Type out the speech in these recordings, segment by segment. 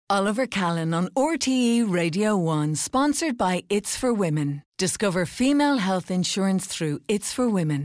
Oliver Callan on RTE Radio 1, sponsored by It's for Women. Discover female health insurance through It's for Women.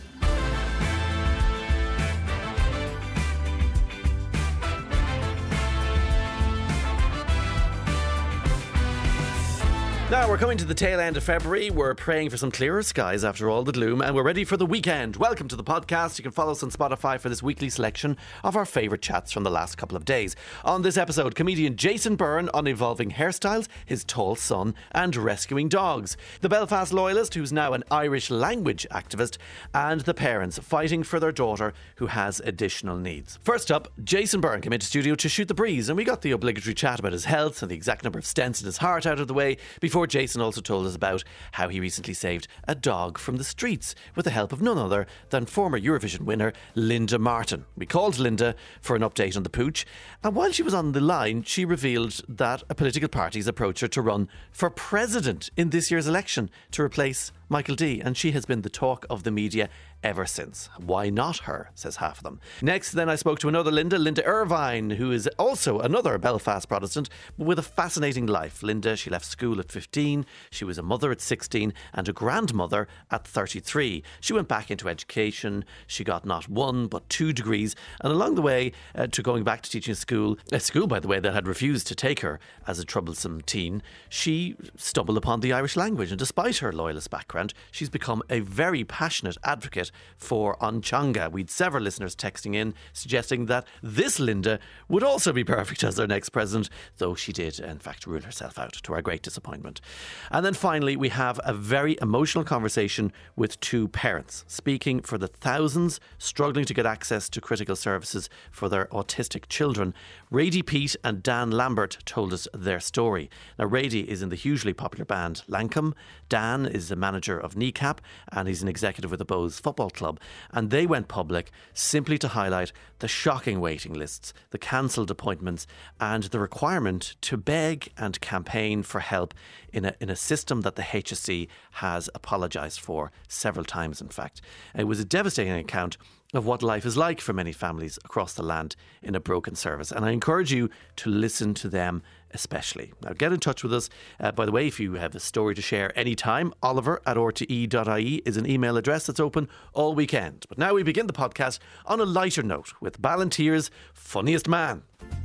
Now we're coming to the tail end of February. We're praying for some clearer skies after all the gloom, and we're ready for the weekend. Welcome to the podcast. You can follow us on Spotify for this weekly selection of our favourite chats from the last couple of days. On this episode, comedian Jason Byrne on evolving hairstyles, his tall son, and rescuing dogs. The Belfast loyalist, who's now an Irish language activist, and the parents fighting for their daughter who has additional needs. First up, Jason Byrne came into studio to shoot the breeze, and we got the obligatory chat about his health and the exact number of stents in his heart out of the way before Jason also told us about how he recently saved a dog from the streets with the help of none other than former Eurovision winner Linda Martin. We called Linda for an update on the pooch, and while she was on the line, she revealed that a political party's approached her to run for president in this year's election to replace Michael D, and she has been the talk of the media ever since. Why not her, says half of them. Next, then, I spoke to another Linda Irvine, who is also another Belfast Protestant, but with a fascinating life. Linda, she left school at 15, she was a mother at 16, and a grandmother at 33. She went back into education, she got not one, but 2 degrees, and along the way to going back to teaching a school, by the way, that had refused to take her as a troublesome teen, she stumbled upon the Irish language, and despite her loyalist background, she's become a very passionate advocate for An Teanga. We'd several listeners texting in suggesting that this Linda would also be perfect as their next president, though she did in fact rule herself out, to our great disappointment. And then finally, we have a very emotional conversation with 2 parents speaking for the thousands struggling to get access to critical services for their autistic children. Rady Pete and Dan Lambert told us their story. Now, Rady is in the hugely popular band Lancome. Dan is the manager of Kneecap, and he's an executive with the Bows Football Club, and they went public simply to highlight the shocking waiting lists, the cancelled appointments, and the requirement to beg and campaign for help in a system that the HSE has apologised for several times, in fact. It was a devastating account of what life is like for many families across the land in a broken service, and I encourage you to listen to them especially. Now, get in touch with us. By the way, if you have a story to share anytime, oliver@rte.ie is an email address that's open all weekend. But now we begin the podcast on a lighter note with Ballantyre's Funniest Man.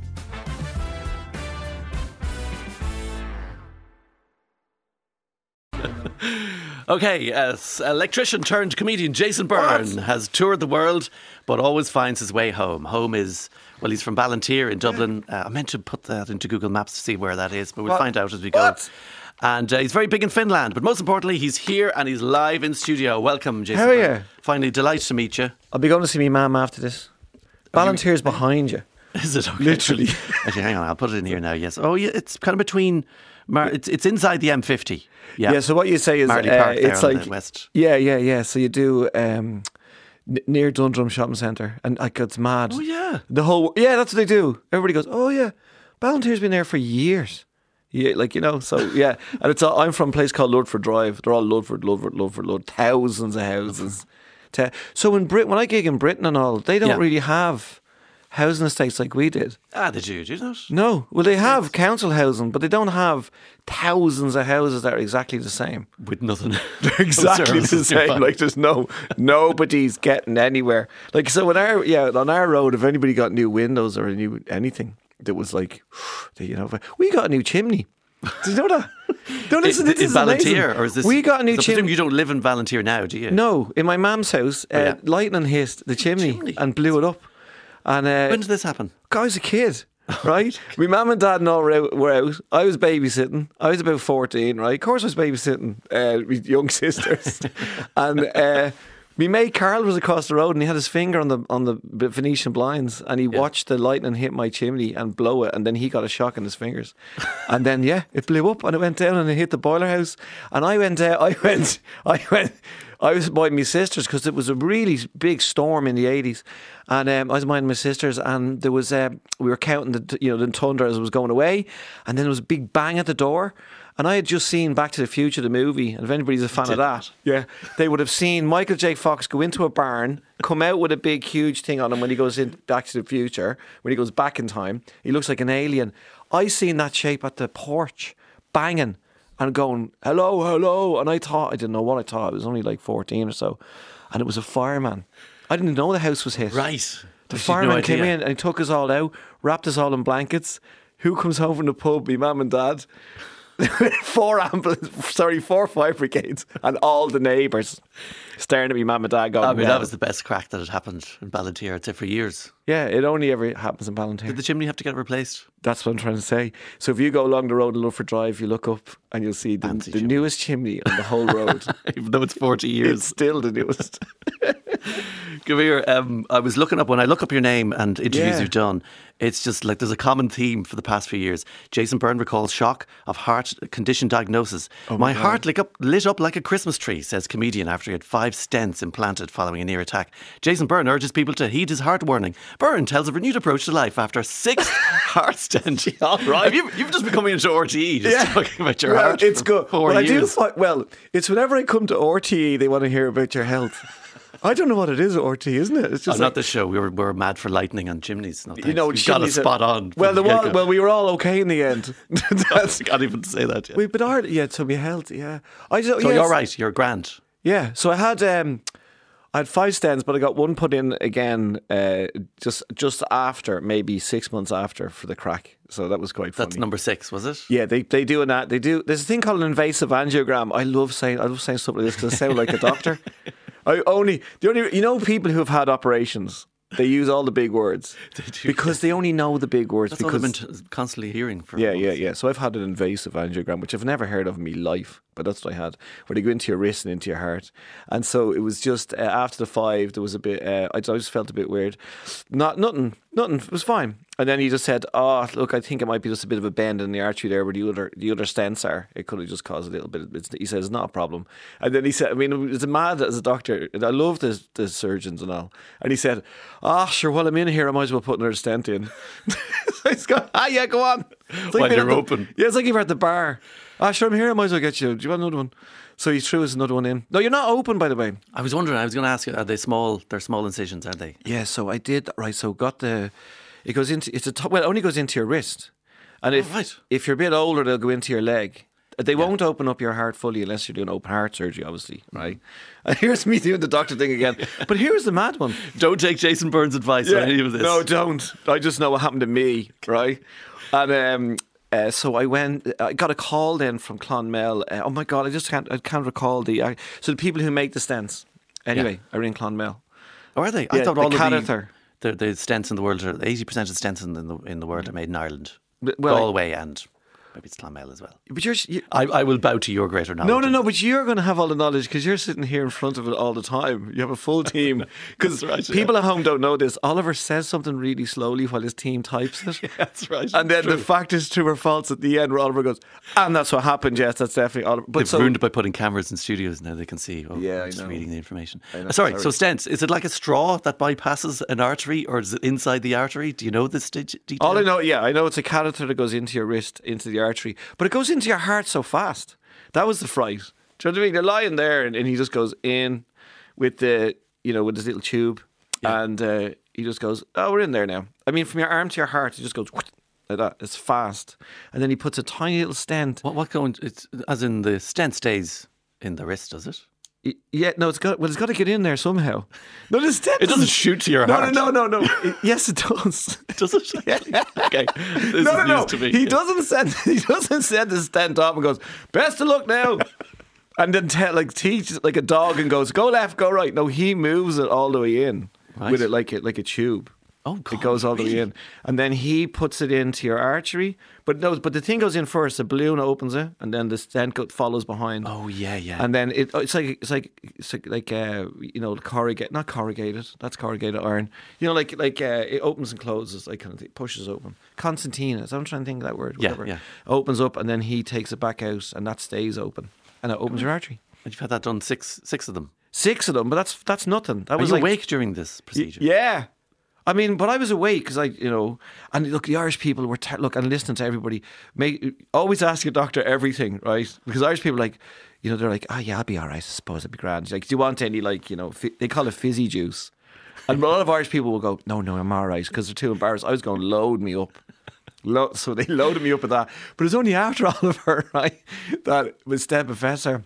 Okay, electrician turned comedian Jason Byrne has toured the world but always finds his way home. Home is, well, he's from Ballantyre in Dublin. I meant to put that into Google Maps to see where that is, but we'll find out as we go. And he's very big in Finland, but most importantly, he's here and he's live in studio. Welcome, Jason. How are you? Finally, delighted to meet you. I'll be going to see my mum after this. Ballantyre's behind you. Is it? Okay. Literally. Actually, hang on, I'll put it in here now, yes. Oh, yeah, it's kind of between... It's inside the M50. Yeah. So what you say is it's like west. Yeah. So you do near Dundrum Shopping Centre, and it's mad. Oh yeah. That's what they do. Everybody goes, oh yeah, Ballantyre's been there for years. Yeah, So yeah, and it's I'm from a place called Ludford Drive. They're all Ludford, thousands of houses. So when I gig in Britain and all, they don't really have housing estates like we did. They do not? No. Well, they have council housing, but they don't have thousands of houses that are exactly the same. With nothing. They're exactly the same. Like, there's nobody's getting anywhere. Like, so on our road, if anybody got new windows or anything, that was like, we got a new chimney. Did you know that? Don't listen to this. Is Ballantyre, or is this? We got a new chimney. You don't live in Ballantyre now, do you? No. In my mum's house, lightning hit the chimney and blew it up. And when did this happen? I was a kid, right? My mum and dad and all were out. I was babysitting. I was about 14, right? Of course I was babysitting with young sisters. And my mate Carl was across the road, and he had his finger on the Venetian blinds, and he watched the lightning hit my chimney and blow it, and then he got a shock in his fingers. And then it blew up and it went down and it hit the boiler house. And I went I was by my sisters because it was a really big storm in the 80s, and I was minding my sisters, and there was we were counting the thunder as it was going away, and then there was a big bang at the door. And I had just seen Back to the Future, the movie, and if anybody's a fan of that, they would have seen Michael J. Fox go into a barn, come out with a big, huge thing on him when he goes in Back to the Future, when he goes back in time. He looks like an alien. I seen that shape at the porch, banging and going, hello, hello. And I didn't know what I thought. I was only like 14 or so. And it was a fireman. I didn't know the house was hit. Right. The fireman came in and he took us all out, wrapped us all in blankets. Who comes home from the pub? My mum and dad. 4 fire brigades and all the neighbours staring at me, mum and dad going, that was the best crack that had happened in Ballantyre, I'd say, for years. Yeah, it only ever happens in Ballantyre. Did the chimney have to get replaced? That's what I'm trying to say. So if you go along the road in Luffer Drive, you look up and you'll see the newest chimney on the whole road. Even though it's 40 years. It's still the newest. Come here. I was looking up, when I look up your name and interviews you've done, it's just like there's a common theme for the past few years. Jason Byrne recalls shock of heart condition diagnosis. My heart lit up like a Christmas tree, says comedian after he had 5 stents implanted following a near attack. Jason Byrne urges people to heed his heart warning. Byrne tells of renewed approach to life after 6th heart stent. All right. You've just been coming into RTE just talking about your heart. It's good. 4 years. It's whenever I come to RTE, they want to hear about your health. I don't know what it is at RTE, isn't it? It's just not this show. We were mad for lightning and chimneys. No, you know, we got a spot on. Well, we were all okay in the end. I can't even say that yet. We've been hard. Yeah, so my health. Yeah, you're right. You're grand. Yeah. So I had 5 stents, but I got one put in again just after, maybe 6 months after, for the crack. So that was quite funny. That's number 6, was it? Yeah, they do that. They do. There's a thing called an invasive angiogram. I love saying stuff like this because I sound like a doctor. People who have had operations, they use all the big words because they only know the big words. That's because what I've been constantly hearing from. Yeah. So I've had an invasive angiogram, which I've never heard of in my life, but that's what I had, where they go into your wrist and into your heart. And so it was just after the 5, there was a bit. I just felt a bit weird. Nothing. It was fine. And then he just said, "Oh, look, I think it might be just a bit of a bend in the artery there where the other stents are. It could have just caused a little bit." He says, "It's not a problem." And then he said, "I mean, it's mad as a doctor. I love the surgeons and all." And he said, "Sure. While I'm in here, I might as well put another stent in." So he's going, "Yeah, go on." While you're open. Yeah, it's like you were at the bar. Sure, I'm here. I might as well get you. Do you want another one? So he threw us another one in. No, you're not open, by the way. I was wondering. I was going to ask you, are they small? They're small incisions, aren't they? Yeah. So I did. Right. So got the. It goes into it only goes into your wrist, and if you're a bit older, they'll go into your leg. They won't open up your heart fully unless you're doing open heart surgery, obviously, right? And here's me doing the doctor thing again. But here's the mad one: don't take Jason Byrne's advice on any of this. No, don't. I just know what happened to me, right? And so I got a call then from Clonmel. Oh my God, I can't recall so the people who make the stents. Anyway, are in Clonmel. Oh, are they? I thought all catheter. The stents in the world 80% of stents in the world are made in Ireland, Galway, and maybe it's Clonmel as well. But I will bow to your greater knowledge. No. But you're going to have all the knowledge because you're sitting here in front of it all the time. You have a full team. Because people at home don't know this. Oliver says something really slowly while his team types it. Yeah, that's right. And then the fact is true or false at the end where Oliver goes, and that's what happened. Yes, that's definitely Oliver. But they've ruined it by putting cameras in studios now. They can see. Just reading the information. Sorry. So stents. Is it like a straw that bypasses an artery, or is it inside the artery? Do you know this detail? All I know, I know it's a catheter that goes into your wrist, into the artery, but it goes into your heart so fast. That was the fright. Do you know what I mean? They're lying there, and he just goes in with with this little tube, and he just goes, "Oh, we're in there now." I mean, from your arm to your heart, he just goes like that. It's fast, and then he puts a tiny little stent. What going? It's as in the stent stays in the wrist, does it? Yeah, no, it's got to get in there somehow. No, the stent. It doesn't shoot to your heart. No. Yes, it does. Does it? Yeah. Okay. This is news to me. He doesn't send the stent off and goes, "Best of luck now." And then teach like a dog and goes, "Go left, go right." No, he moves it all the way in with it like a tube. Oh, God, it goes all the way in, and then he puts it into your artery. But the thing goes in first. The balloon opens it, and then the stent follows behind. Oh yeah. And then it's like corrugated, not corrugated. That's corrugated iron. It opens and closes, like kind of thing, pushes open. Concertina. So I'm trying to think of that word. Whatever. Yeah. Opens up, and then he takes it back out, and that stays open, and it opens your artery. And you've had that done six of them. 6 of them, but that's nothing. That Were was you like, awake during this procedure? Yeah. I mean, but I was awake because and look, the Irish people were, and listening to everybody, always ask your doctor everything, right? Because Irish people they're like, oh yeah, I'll be all right, I suppose I'll be grand. Like, do you want any, they call it fizzy juice. And a lot of Irish people will go, no, I'm all right, because they're too embarrassed. I was going, load me up. So they loaded me up with that. But it was only after Oliver, right, that was Step Professor,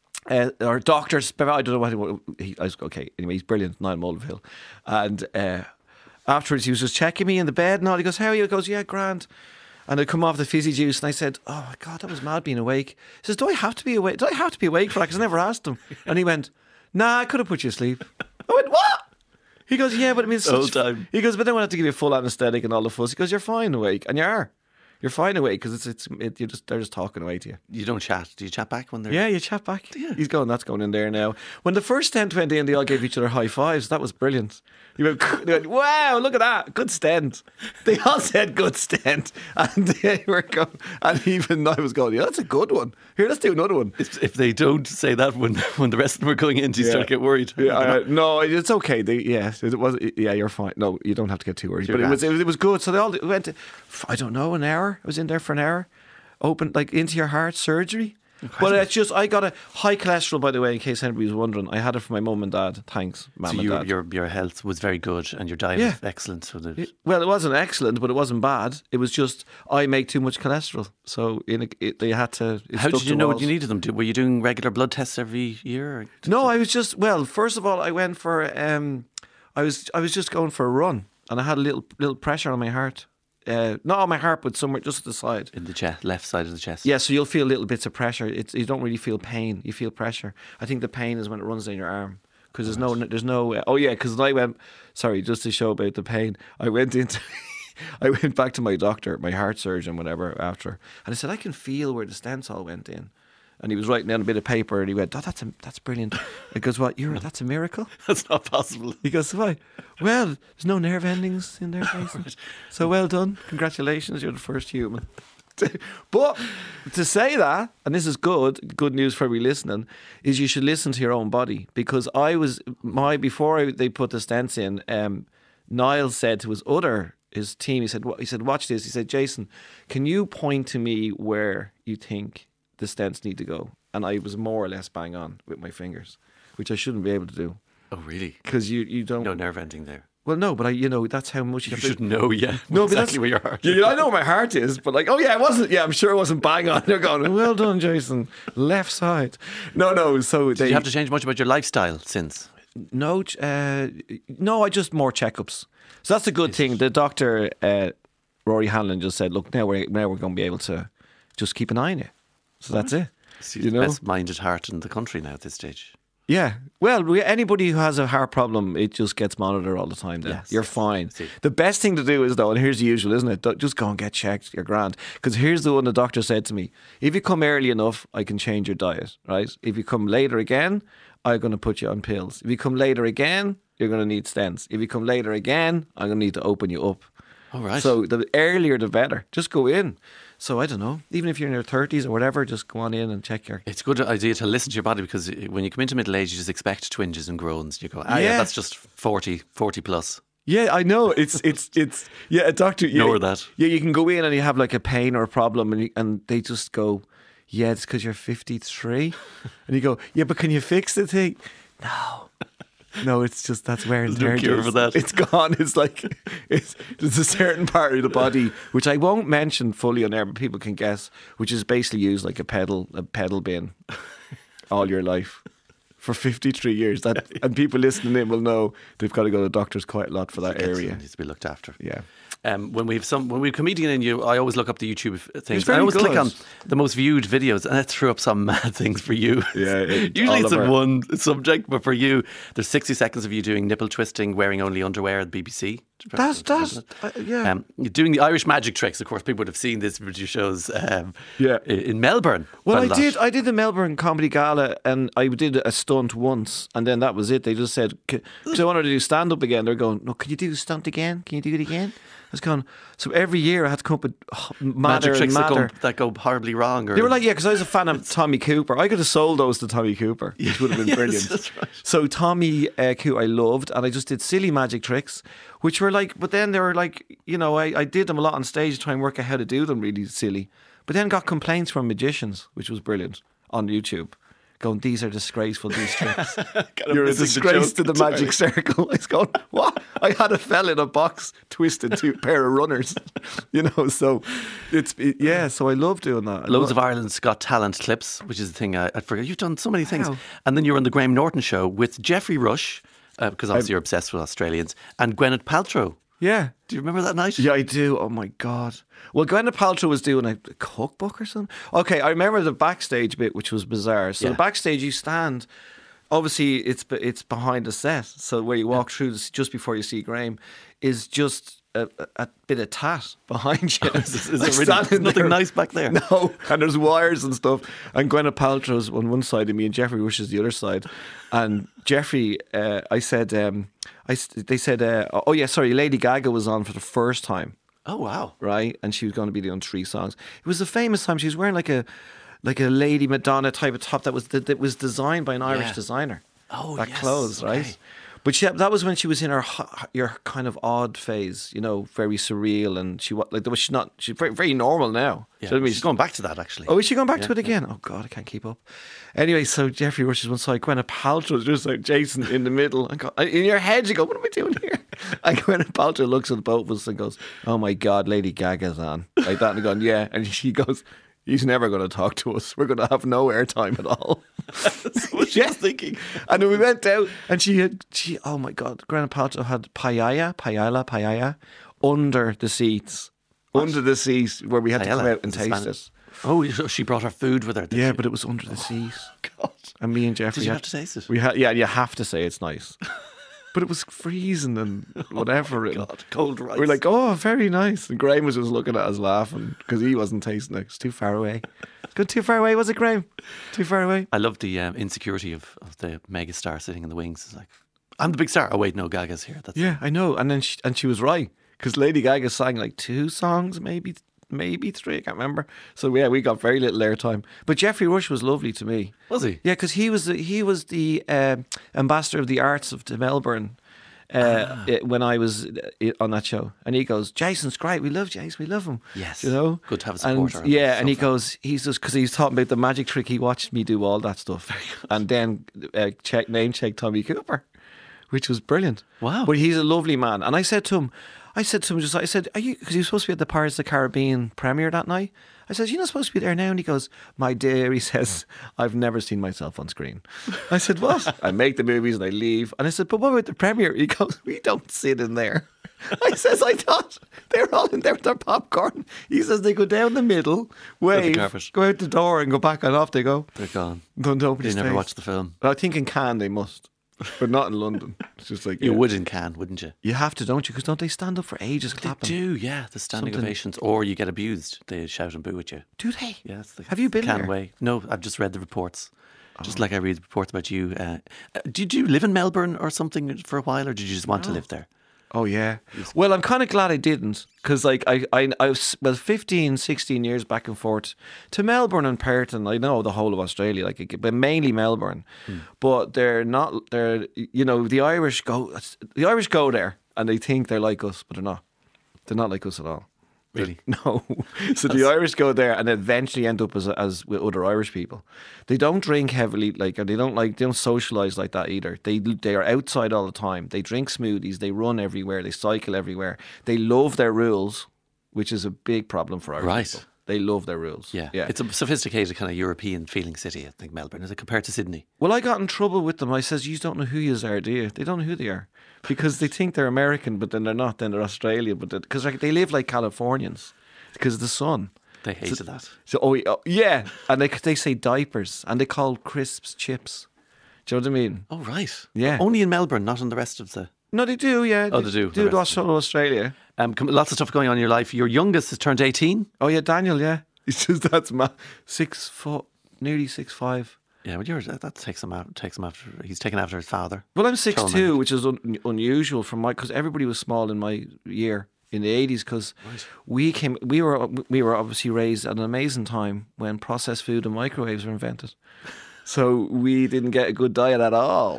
or Doctor, I don't know what I was, okay, anyway, he's brilliant, Niall Mulvihill. And afterwards he was just checking me in the bed and all. He goes, how are you? He goes, yeah, grand. And I'd come off the fizzy juice and I said, oh my God, that was mad being awake. He says, do I have to be awake? Do I have to be awake for that? Because I never asked him. And he went, nah, I could have put you to sleep. I went, what? He goes, yeah, but I mean, it's whole time. He goes, but then we have to give you full anaesthetic and all the fuss. He goes, you're fine awake. And you are. You're fine awake because they're just talking away to you. You don't chat. Do you chat back when they're... Yeah, you chat back. Yeah. That's going in there now. When the first stent went in, they all gave each other high fives. That was brilliant. They went, wow, look at that. Good stent. They all said good stent. And they were going, and even I was going, yeah, that's a good one. Here, let's do another one. If they don't say that when the rest of them are going in, do you start to get worried? Yeah, no, it's okay. You're fine. No, you don't have to get too worried. But it was good. So they all went to, I don't know, an hour. I was in there for an hour. Open, into your heart surgery. Incredible. But it's just, I got a high cholesterol, by the way, in case anybody was wondering. I had it from my mum and dad. Thanks, mum and dad. Your health was very good and your diet was excellent. So well, it wasn't excellent, but it wasn't bad. It was just, I make too much cholesterol. So they had to... How did you know you needed them? Were you doing regular blood tests every year? Or no, I was just, first of all, I went for, I was just going for a run and I had a little pressure on my heart. Not on my heart, but somewhere just at the side. In the chest, left side of the chest. Yeah, so you'll feel little bits of pressure. You don't really feel pain. You feel pressure. I think the pain is when it runs down your arm. Because there's no. Oh yeah, because I went. Sorry, just to show about the pain. I went back to my doctor, my heart surgeon, whatever. After, and I said I can feel where the stents all went in. And he was writing down a bit of paper and he went, oh, that's brilliant. He goes, what? That's a miracle? That's not possible. He goes, why? Well, there's no nerve endings in there, Jason. So well done. Congratulations, you're the first human. But to say that, and this is good news for everybody listening, is you should listen to your own body. Because before they put the stents in, Niall said to his team, he said, watch this. He said, Jason, can you point to me where you think the stents need to go? And I was more or less bang on with my fingers, which I shouldn't be able to do. Oh, really? Because you don't... No nerve ending there. Well, no, but that's how much you should know. Yeah, no, exactly but that's where your heart. Yeah, I know where my heart is, but it wasn't. Yeah, I'm sure it wasn't bang on. They're going, well done, Jason. Left side. No. So did you have to change much about your lifestyle since? No, I just more checkups. So that's a good thing. The doctor, Rory Hanlon, just said, look, now we're going to be able to just keep an eye on you. So that's it. So you're the best-minded heart in the country now at this stage. Yeah. Well, anybody who has a heart problem, it just gets monitored all the time then. Yes. You're fine. The best thing to do is, though, and here's the usual, isn't it? Just go and get checked. You're grand. Because here's the one the doctor said to me. If you come early enough, I can change your diet, right? If you come later again, I'm going to put you on pills. If you come later again, you're going to need stents. If you come later again, I'm going to need to open you up. All right. So the earlier the better. Just go in. So I don't know, even if you're in your 30s or whatever, just go on in and check your... It's a good idea to listen to your body, because when you come into middle age, you just expect twinges and groans. You go, yeah, that's just 40 plus. Yeah, I know. It's yeah, a doctor... Ignore that. Yeah, you can go in and you have like a pain or a problem and they just go, yeah, it's because you're 53. And you go, yeah, but can you fix the thing? No, it's just, that's wear and tear. There's no cure for that. It's gone. It's like, there's a certain part of the body, which I won't mention fully on air, but people can guess, which is basically used like a pedal bin all your life for 53 years. And people listening in will know they've got to go to doctors quite a lot for that area. It needs to be looked after. Yeah. When we have a comedian in you, I always look up the YouTube things. I always click on the most viewed videos, and it threw up some mad things for you. Yeah, usually it's in one subject, but for you, there's 60 seconds of you doing nipple twisting, wearing only underwear at the BBC. Yeah. Doing the Irish magic tricks. Of course, people would have seen this with your shows. In Melbourne. Well, I did the Melbourne Comedy Gala, and I did a stunt once, and then that was it. They just said, because I wanted to do stand up again. They're going, no, can you do the stunt again? Can you do it again? was going, so every year I had to come up with madder Magic and tricks madder. that go horribly wrong. Or They were like, yeah, because I was a fan of Tommy Cooper. I could have sold those to Tommy Cooper, which would have been Yes, brilliant. that's right. So Tommy Cooper I loved, and I just did silly magic tricks, which were like, but then they were like, you know, I did them a lot on stage to try and work out how to do them really silly. But then got complaints from magicians, which was brilliant, on YouTube. Going, these are disgraceful, these tricks. You're a disgrace to the magic circle. I was going, what? I had a fella in a box twisted to a pair of runners, you know. So so I love doing that. Loads of Ireland's Got Talent clips, which is the thing I forget. You've done so many things. Wow. And then you were on the Graham Norton show with Jeffrey Rush, because obviously you're obsessed with Australians, and Gwyneth Paltrow. Yeah. Do you remember that night? Yeah, I do. Oh my God. Well, Gwyneth Paltrow was doing a cookbook or something. Okay, I remember the backstage bit, which was bizarre. So the backstage, you stand. Obviously, it's behind the set. So where you walk through this, just before you see Graham, is just a bit of tat behind you. Is it really, there's nothing nice back there? No, and there's wires and stuff. And Gwyneth Paltrow's on one side of me, and Jeffrey Rush is the other side. And Jeffrey, they said, oh yeah, sorry, Lady Gaga was on for the first time. Oh wow! Right, and she was going to be doing 3 songs. It was a famous time. She was wearing like a Lady Madonna type of top that was designed by an Irish designer. Oh, that yes. clothes, Okay. right? But that was when she was in her kind of odd phase, you know, very surreal, and she's very, very normal now. Yeah. Do you know what I mean? She's going back to that actually. Oh, is she going back to it again? Oh God, I can't keep up. Anyway, so Jeffrey Rush is one side, Gwyneth Paltrow's just like Jason in the middle. And in your head, you go, "What am I doing here?" And Gwyneth Paltrow looks at both of us and goes, "Oh my God, Lady Gaga's on," like that, and going, "Yeah," and she goes, "He's never going to talk to us. We're going to have no airtime at all." That's what she was thinking. And then we went out, and she oh my God, Gwyneth Paltrow had paella under the seats. Under the seats where we had to come out and taste it. Oh, she brought her food with her. Did Yeah, she? but it was under the seat. God. And me and Jeffrey Did you have to taste it? We had, yeah, you have to say it's nice. But it was freezing and whatever. And God, cold rice. we were like, "Oh, very nice." And Graham was just looking at us laughing because he wasn't tasting it. It's too far away. Good, too far away, was it, Graham? Too far away? I love the insecurity of the megastar sitting in the wings. It's like, I'm the big star. Oh wait, no, Gaga's here. That's Yeah, I know. And then she was right because Lady Gaga sang like 2 songs, maybe 3. I can't remember. So yeah, we got very little airtime. But Jeffrey Rush was lovely to me. Was he? Yeah, because he was the ambassador of the arts to Melbourne when I was on that show, and he goes, "Jason's great. We love Jason. We love him." Yes, you know, good to have a and supporter. yeah, and he goes, he's just because he's talking about the magic trick. He watched me do all that stuff, and then name check Tommy Cooper, which was brilliant. Wow. But he's a lovely man, and I said to him, "Are you?" Because he was supposed to be at the Pirates of the Caribbean premiere that night. I said, "You're not supposed to be there now." And he goes, "My dear," he says, "I've never seen myself on screen." I said, "What?" "I make the movies and I leave." And I said, "But what about the premiere?" He goes, "We don't sit in there." I says, "I thought they're all in there with their popcorn." He says, "They go down the middle, wave, carpet. go out the door and go back, and off they go." They're gone. Nobody They never stays. watched the film. I think in Cannes they must, but not in London. It's just like You yeah. would in Cannes, wouldn't you? You have to, don't you? Because don't they stand up for ages They clapping? do, yeah. The standing Something- ovations, or you get abused. They shout and boo at you. Do they? Yeah, that's the Have you been Cannes there? way. No, I've just read the reports. Just like I read the reports about you. Did you live in Melbourne or something for a while, or did you just want to live there? Oh yeah. Well, I'm kind of glad I didn't, because like I was 15, 16 years back and forth to Melbourne and Perth, and I know the whole of Australia, like, but mainly Melbourne. But they're not. They're, you know, the Irish go there and they think they're like us, but they're not. They're not like us at all. Really? No. So the Irish go there and eventually end up as with other Irish people. They don't drink heavily, like, and they don't socialise like that either. They are outside all the time. They drink smoothies. They run everywhere. They cycle everywhere. They love their rules, which is a big problem for Irish Right. people. They love their rules. Yeah. Yeah. It's a sophisticated kind of European feeling city, I think, Melbourne. Is it compared to Sydney? Well, I got in trouble with them. I says, "You don't know who you are, do you?" They don't know who they are because they think they're American, but then they're not. Then they're Australian, but because they live like Californians because of the sun. They hated that. So, yeah, and they say diapers, and they call crisps chips. Do you know what I mean? Oh, right. Yeah. Only in Melbourne, not in the rest of the... No, they do. Yeah. Oh, they do. Do The it rest of all Australia. Lots of stuff going on in your life. Your youngest has turned 18. Oh yeah, Daniel. Yeah, he's just 6 foot, nearly 6'5". Yeah, but that takes him after. He's taken after his father. Well, I'm Tall 6'2", which is unusual for because everybody was small in my year in the 80s because we were obviously raised at an amazing time when processed food and microwaves were invented. So we didn't get a good diet at all.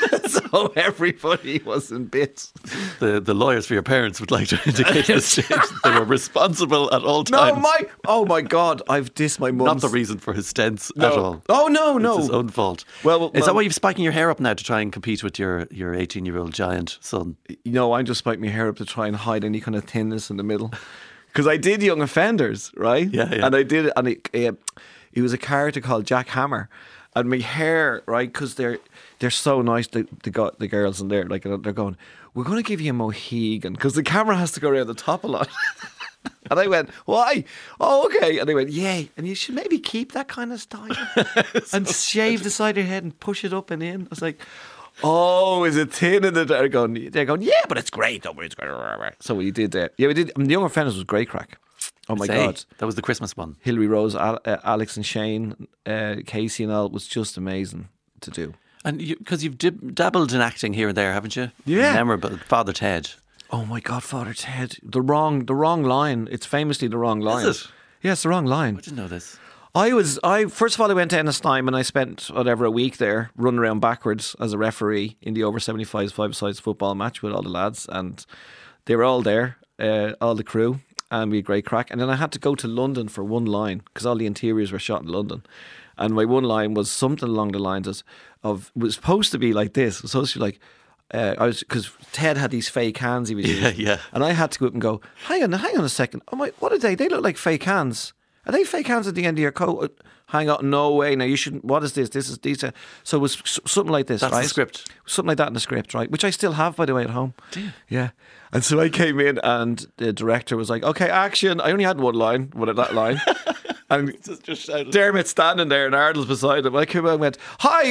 So everybody was in bits. The lawyers for your parents would like to indicate this they were responsible at all times. Oh my God, I've dissed my mum. Not the reason for his stents at all. Oh no. It's his own fault. Well, is that why you're spiking your hair up now to try and compete with your 18-year-old giant son? No, I'm just spiking my hair up to try and hide any kind of thinness in the middle. Because I did Young Offenders, right? Yeah. And I did it, and it was a character called Jack Hammer. And my hair, right, because they're so nice, the girls in there, like, they're going, we're going to give you a Mohegan, because the camera has to go around the top a lot. And I went, why? Oh, okay. And they went, yay. And you should maybe keep that kind of style. And shave the side of your head and push it up and in. I was like, oh, is it thin? And they're going, yeah, but it's great. Don't worry, it's great. So we did that. Yeah, we did. The Young Offenders was great crack. Oh my God. That was the Christmas one. Hilary Rose, Alex and Shane, Casey and all, was just amazing to do. And because you've dabbled in acting here and there, haven't you? Yeah. Memorable. Father Ted. Oh my God, Father Ted. The wrong line. It's famously the wrong line. Is it? Yeah, it's the wrong line. I didn't know this. First of all, I went to Ennistimon and I spent a week there running around backwards as a referee in the over 75s five-a-sides football match with all the lads, and they were all there, all the crew. And we had great crack. And then I had to go to London for one line because all the interiors were shot in London. And my one line was something along the lines was supposed to be like this. It was supposed to be like, because Ted had these fake hands he was using. Yeah. And I had to go up and go, hang on a second. Oh my, what are they? They look like fake hands. Are they fake hands at the end of your coat? Hang on, no way. Now you shouldn't. What is this? This is these. So it was something like this. That's right? the script. Something like that in the script, right? Which I still have, by the way, at home. Damn. Yeah. And so I came in, and the director was like, "Okay, action." I only had one line, that line, and just shouted. Dermot's standing there, and Ardle's beside him. I came out and went,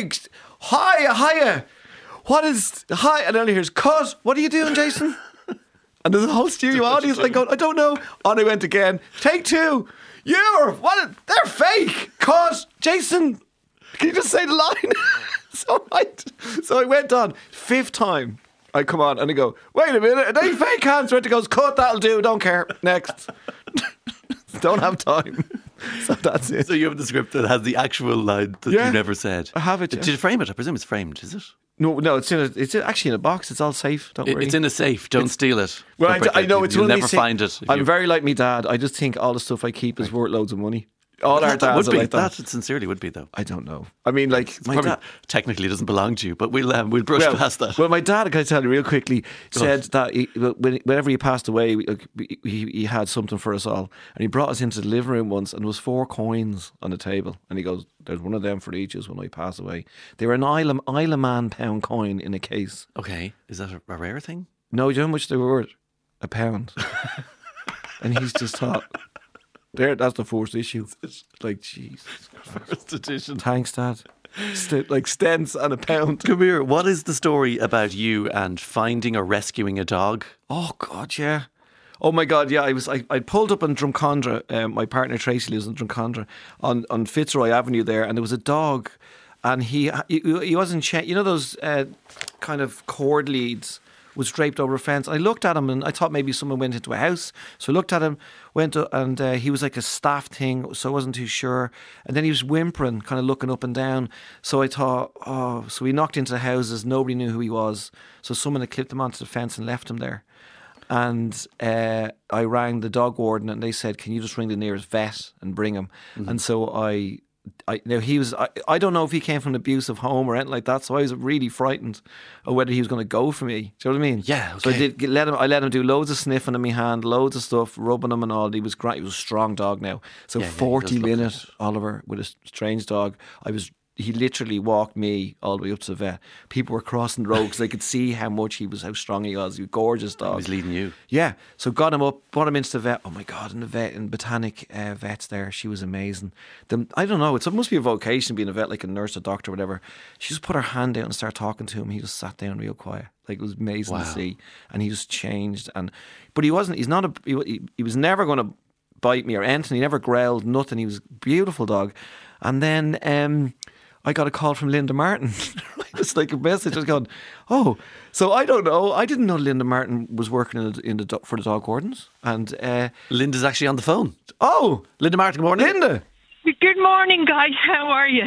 "Hiya, what is hi?" And then he hears, "Cut. What are you doing, Jason?" And there's a whole studio audience like going, "I don't know." On I went again. Take two. They're fake. Cause Jason, can you just say the line? So I went on. Fifth time, I come on and I go, wait a minute, are they fake hands? Right, it goes, cut, that'll do, don't care. Next. Don't have time. So that's it. So you have the script that has the actual line that you never said. I have it. Yeah. Did you frame it? I presume it's framed, is it? No, it's actually in a box. It's all safe. Don't worry. It's in a safe. Don't steal it. Well, I know it's You'll one of never these find it. I'm very like me dad. I just think all the stuff I keep is worth loads of money. All our dads would be. are like that. That sincerely would be, though. I don't know. I mean, like My dad technically doesn't belong to you, but we'll brush past that. Well, my dad, can I tell you real quickly, said that whenever he passed away, he had something for us all, and he brought us into the living room once, and there was 4 coins on the table, and he goes, "There's one of them for each of us when I pass away." They were an Isle of Man pound coin in a case. Okay, is that a rare thing? No, do you know how much they were worth? £1. And he's just thought, that's the first issue. Like, jeez. First edition. Thanks, Dad. Like stents and £1. Come here. What is the story about you and finding or rescuing a dog? Oh, God, yeah. Oh, my God, yeah. I pulled up in Drumcondra. My partner, Tracy, lives in Drumcondra, on Fitzroy Avenue there, and there was a dog, and he wasn't chained. You know those kind of cord leads was draped over a fence. I looked at him and I thought maybe someone went into a house. So I looked at him, and he was like a staff thing, so I wasn't too sure. And then he was whimpering, kind of looking up and down. So I thought, so we knocked into the houses. Nobody knew who he was. So someone had clipped him onto the fence and left him there. And I rang the dog warden and they said, "Can you just ring the nearest vet and bring him?" Mm-hmm. And so now he was. I don't know if he came from an abusive home or anything like that. So I was really frightened of whether he was going to go for me. Do you know what I mean? Yeah. Okay. So I let him do loads of sniffing in my hand, loads of stuff, rubbing him and all. He was great. He was a strong dog now. So 40 minutes, Oliver, with a strange dog. He literally walked me all the way up to the vet. People were crossing the road because they could see how strong he was. He was a gorgeous dog. He was leading you. Yeah. So got him up, brought him into the vet. Oh my God, and the vet in Botanic Vets there, she was amazing. I don't know, it must be a vocation being a vet, like a nurse, a doctor, whatever. She just put her hand out and started talking to him. He just sat down real quiet. Like, it was amazing to see. And he just changed. But he was never going to bite me or anything. He never growled, nothing. He was a beautiful dog. And then I got a call from Linda Martin. was like a message. I was going, oh, so I don't know. I didn't know Linda Martin was working for the dog wardens. And Linda's actually on the phone. Oh, Linda Martin, good morning. Linda. Good morning, guys. How are you?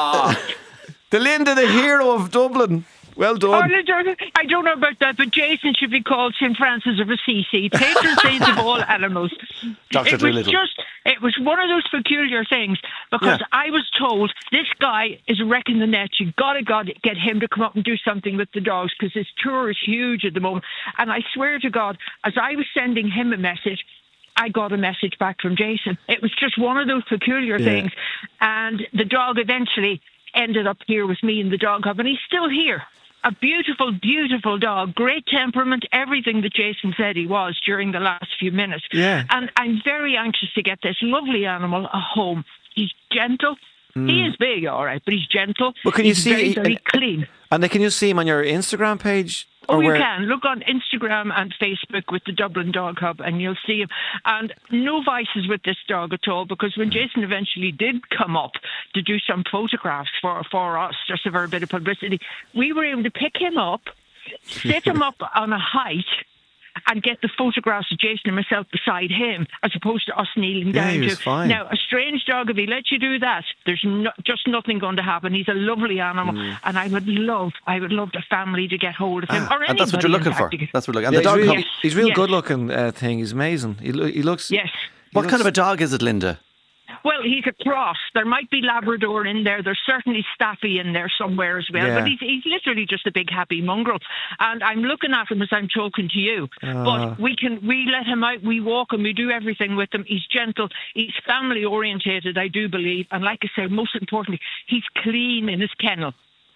The Linda, the hero of Dublin. Well done. I don't know about that, but Jason should be called St. Francis of Assisi, patron saint of all animals. Dr. Dolittle. It was one of those peculiar things because I was told this guy is wrecking the net. You got to get him to come up and do something with the dogs because his tour is huge at the moment. And I swear to God, as I was sending him a message, I got a message back from Jason. It was just one of those peculiar things. And the dog eventually ended up here with me in the dog hub, and he's still here. A beautiful, beautiful dog, great temperament, everything that Jason said he was during the last few minutes. Yeah. And I'm very anxious to get this lovely animal a home. He's gentle. He is big, all right, but he's gentle. But can you he's see... very clean. And can you see him on your Instagram page? Oh, you can. Look on Instagram and Facebook with the Dublin Dog Hub and you'll see him. And no vices with this dog at all, because when Jason eventually did come up to do some photographs for us, just for a bit of publicity, we were able to pick him up, set him up on a height, and get the photographs of Jason and myself beside him, as opposed to us kneeling down. He was fine. Now, a strange dog, if he lets you do that, there's just nothing going to happen. He's a lovely animal, and I would love the family to get hold of him. Or and that's what you're looking for. That's what we're looking. And he's real good looking thing. He's amazing. He looks. Yes. What kind of a dog is it, Linda? Well, he's a cross. There might be Labrador in there. There's certainly Staffy in there somewhere as well. Yeah. But he's literally just a big happy mongrel. And I'm looking at him as I'm talking to you. But we let him out. We walk him. We do everything with him. He's gentle. He's family orientated, I do believe. And like I say, most importantly, he's clean in his kennel.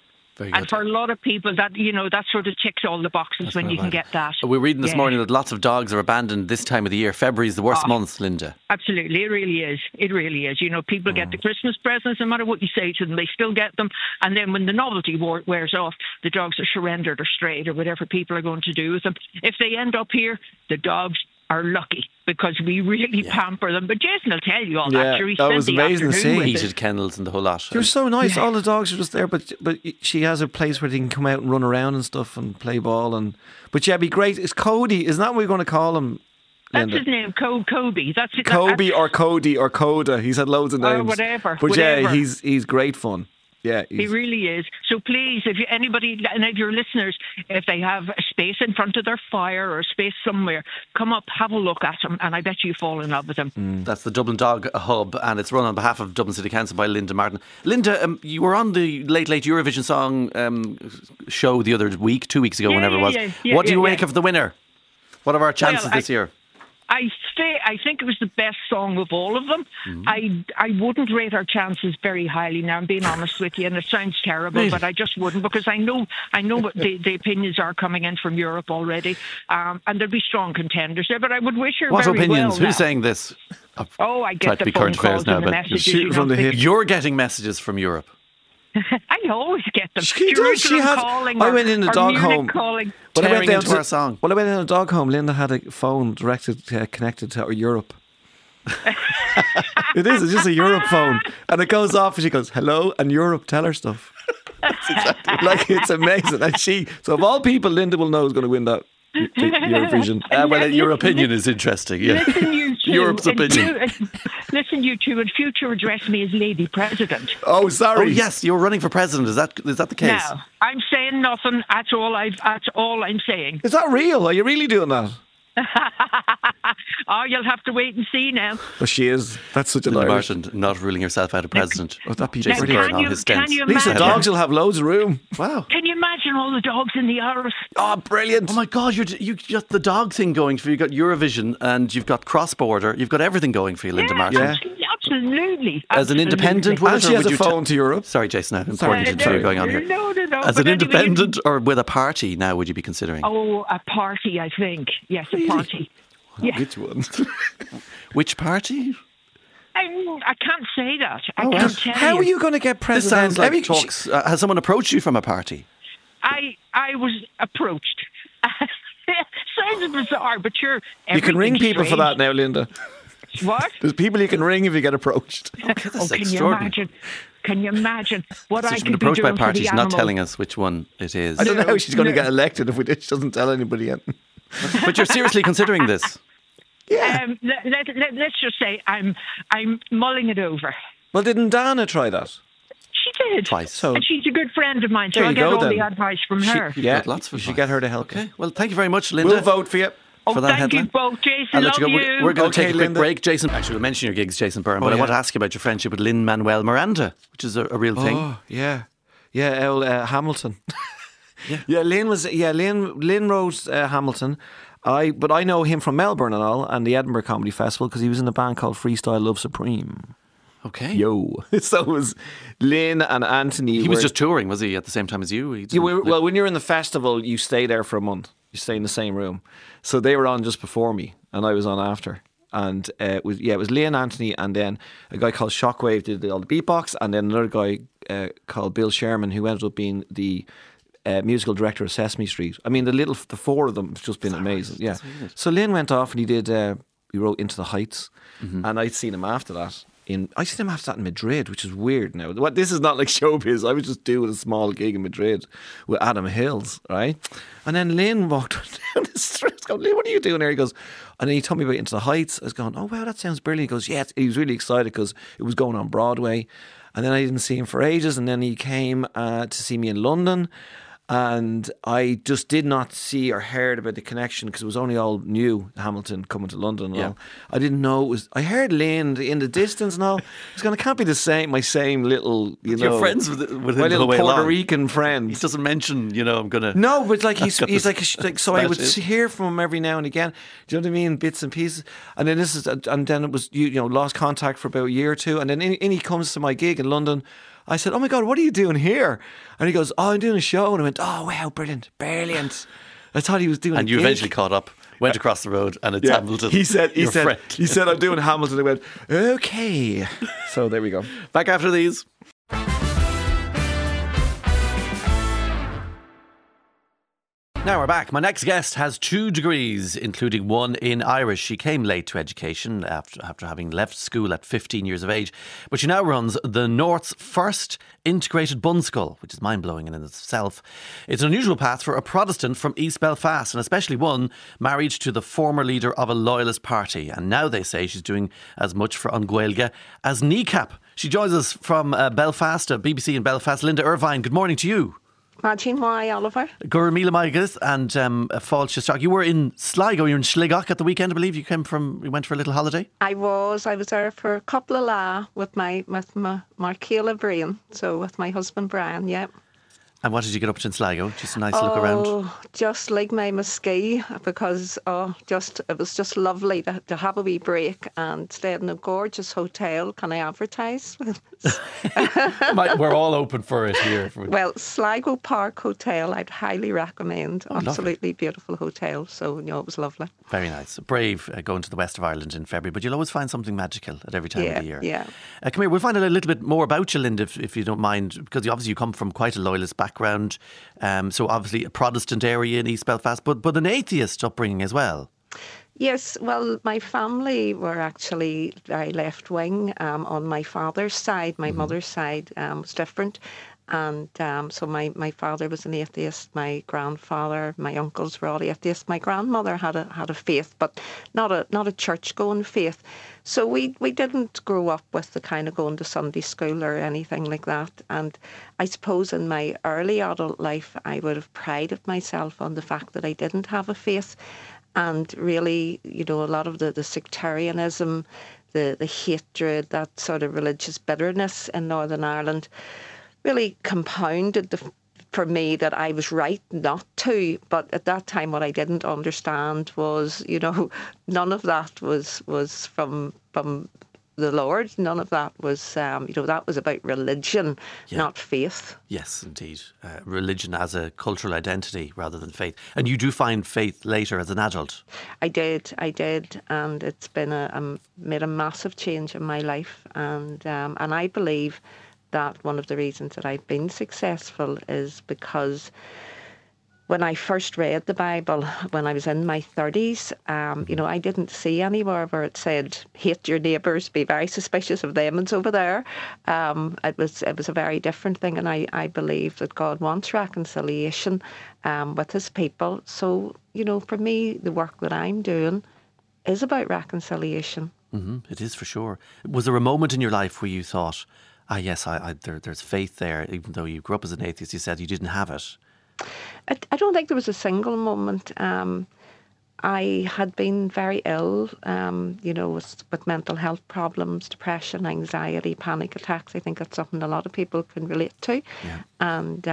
And for a lot of people, that sort of ticks all the boxes when you can get that. We're reading this morning that lots of dogs are abandoned this time of the year. February is the worst month, Linda. Absolutely, it really is. It really is. People get the Christmas presents, no matter what you say to them, they still get them. And then when the novelty wears off, the dogs are surrendered or strayed or whatever people are going to do with them. If they end up here, the dogs are lucky because we really pamper them. But Jason will tell you all that. Sure, that was amazing to see. Heated kennels and the whole lot. They're so nice. All the dogs are just there, but she has a place where they can come out and run around and stuff and play ball. But it'd be great. It's Cody. Isn't that what we're going to call him? Linda? That's his name, Kobe. That's it. Kobe or Cody or Coda. He's had loads of names. Whatever. But yeah, he's great fun. Yeah, he really is. So please, if your listeners, if they have a space in front of their fire or a space somewhere, come up, have a look at them, and I bet you fall in love with them. That's the Dublin Dog Hub, and it's run on behalf of Dublin City Council by Linda Martin. Linda, you were on the Late Eurovision Song show the other week, 2 weeks ago, whenever it was. What do you make of the winner? What are our chances this year? I think it was the best song of all of them. I wouldn't rate our chances very highly now, I'm being honest with you, and it sounds terrible, but I just wouldn't, because I know what the opinions are coming in from Europe already, and there'll be strong contenders there, but I would wish her what very opinions? well. Who's saying this? I get the phone calls and the messages. Shooting from the hip. You're getting messages from Europe. I always get them. She does. She has. I went in the dog home. When I went down to our song. When I went in the dog home, Linda had a phone connected to Europe. It is. It's just a Europe phone, and it goes off, and she goes, "Hello," and Europe tell her stuff. It's amazing. And so of all people, Linda will know who's going to win that Eurovision. Your opinion is interesting. Yeah. Listen, you two. Europe's opinion. Listen, you two. In future, address me as Lady President. Oh, sorry. Oh, yes, you're running for president. Is that the case? No, I'm saying nothing. That's all I'm saying. Is that real? Are you really doing that? Oh, you'll have to wait and see now. Well, she is. That's such a Linda Irish. Martin not ruling herself out of president. Oh, that'd be Jason brilliant. Byrne on his stents. Can you At least the imagine? dogs will have loads of room. Wow. Can you imagine all the dogs in the Iris? Oh, brilliant. Oh my God, you got the dog thing going for you. You've got Eurovision and you've got cross-border. You've got everything going for you, Linda Martin. Yeah. Absolutely. As an independent, And she has a phone to Europe. Sorry, Jason, I have an important interview going on here. No. As an independent or with a party now, would you be considering? Oh, a party, I think. Yes, a party. Yeah. Which one? Which party? I can't say that. I can't tell you. How are you going to get This president? sounds like talks. Has someone approached you from a party? I was approached. Sounds bizarre, but sure. You can ring people for that now, Linda. What? There's people you can ring if you get approached. Okay, that's Can you extraordinary. imagine? Can you imagine what So I she's been could be approached by doing for parties, the she's not animals? telling us which one it is. I don't know how she's going to No. get elected if she doesn't tell anybody yet. But you're seriously considering this? Let's just say I'm mulling it over. Well, didn't Dana try that? She did. Twice. So And she's a good friend of mine, so there I you get go all then. the advice from her. Yeah, got lots of you should advice. get her to help you. Okay. Well, thank you very much, Linda. We'll vote for you. Oh, for that thank headline. you both, Jason. I'll Love let you go. you. We're going to Okay, take a quick Linda. break. Jason, actually, we'll mention your gigs, Jason Byrne, but I yeah. want to ask you about your friendship with Lin-Manuel Miranda, which is a real thing. Oh, yeah. Yeah, Hamilton. Lynn wrote Hamilton. But I know him from Melbourne and all, and the Edinburgh Comedy Festival, because he was in a band called Freestyle Love Supreme. Okay. Yo. So it was Lynn and Anthony. He was just touring, was he, at the same time as you? He didn't Well, when you're in the festival, you stay there for a month. You stay in the same room. So they were on just before me, and I was on after. And it was Lynn, Anthony, and then a guy called Shockwave did all the beatbox, and then another guy called Bill Sherman, who ended up being the musical director of Sesame Street. I mean, the four of them have just been amazing. Yeah. So Lynn went off and he wrote Into the Heights, and I'd seen him after that. I seen him after that in Madrid, which is weird now. This is not like showbiz. I was just doing a small gig in Madrid with Adam Hills, right? And then Lynn walked down the street. I was going, Lynn, what are you doing here? He goes, and then he told me about Into the Heights. I was going, oh, wow, that sounds brilliant. He goes, yeah. He was really excited because it was going on Broadway. And then I didn't see him for ages. And then he came to see me in London. And I just did not see or heard about the connection because it was only all new, Hamilton coming to London and all. I didn't know it was. I heard Lynn in the distance and all. I was going, it can't be my same little, You're friends with him my the little way Puerto along. Rican friend. He doesn't mention, I'm going to... No, but like he's like so I would Smash it. hear from him every now and again. Do you know what I mean? Bits and pieces. And then then it was lost contact for about a year or two. And then in he comes to my gig in London. I said, oh my God, what are you doing here? And he goes, oh, I'm doing a show. And I went, oh wow, brilliant. I thought he was doing. And a you gig. eventually caught up, went across the road, and it's Hamilton. He said your friend. I'm doing Hamilton. I went, okay. So there we go. Back after these. Now we're back. My next guest has 2 degrees, including one in Irish. She came late to education after having left school at 15 years of age. But she now runs the North's first integrated bun school, which is mind-blowing in itself. It's an unusual path for a Protestant from East Belfast, and especially one married to the former leader of a loyalist party. And now they say she's doing as much for An Gaeilge as Kneecap. She joins us from Belfast, BBC in Belfast. Linda Irvine, good morning to you. Imagine why, Oliver. Gur Mila Maigas and Fáilte Stock. You were in Sligo, you were in Sligoch at the weekend, I believe. You went for a little holiday? I was there for a couple of la with my Marcella Brian, so with my husband Brian, yeah. And what did you get up to in Sligo? Just a nice look around? Oh, just like my ski, because it was just lovely to have a wee break and stay in a gorgeous hotel. Can I advertise? We're all open for it here. Well, Sligo Park Hotel, I'd highly recommend. Absolutely beautiful hotel. So, it was lovely. Very nice. Brave going to the west of Ireland in February, but you'll always find something magical at every time of the year. Yeah. Come here, we'll find out a little bit more about you, Linda, if you don't mind, because obviously you come from quite a loyalist background. So obviously a Protestant area in East Belfast, but an atheist upbringing as well. Yes, well, my family were actually very left-wing on my father's side. My mother's side was different. And so my father was an atheist, my grandfather, my uncles were all atheists. My grandmother had a faith, but not a church-going faith. So we didn't grow up with the kind of going to Sunday school or anything like that. And I suppose in my early adult life, I would have prided myself on the fact that I didn't have a faith. And really, a lot of the sectarianism, the hatred, that sort of religious bitterness in Northern Ireland really compounded for me that I was right not to. But at that time, what I didn't understand was, none of that was from the Lord. None of that was, that was about religion, not faith. Yes, indeed. Religion as a cultural identity rather than faith. And you do find faith later as an adult? I did. And it's been made a massive change in my life. And I believe that one of the reasons that I've been successful is because when I first read the Bible, when I was in my 30s, I didn't see anywhere where it said, hate your neighbours, be very suspicious of them, and it's over there. It was a very different thing, and I believe that God wants reconciliation with his people. So, for me, the work that I'm doing is about reconciliation. It is, for sure. Was there a moment in your life where you thought, yes, there's faith there, even though you grew up as an atheist? You said you didn't have it. I don't think there was a single moment. I had been very ill, with mental health problems, depression, anxiety, panic attacks. I think that's something a lot of people can relate to. Yeah. And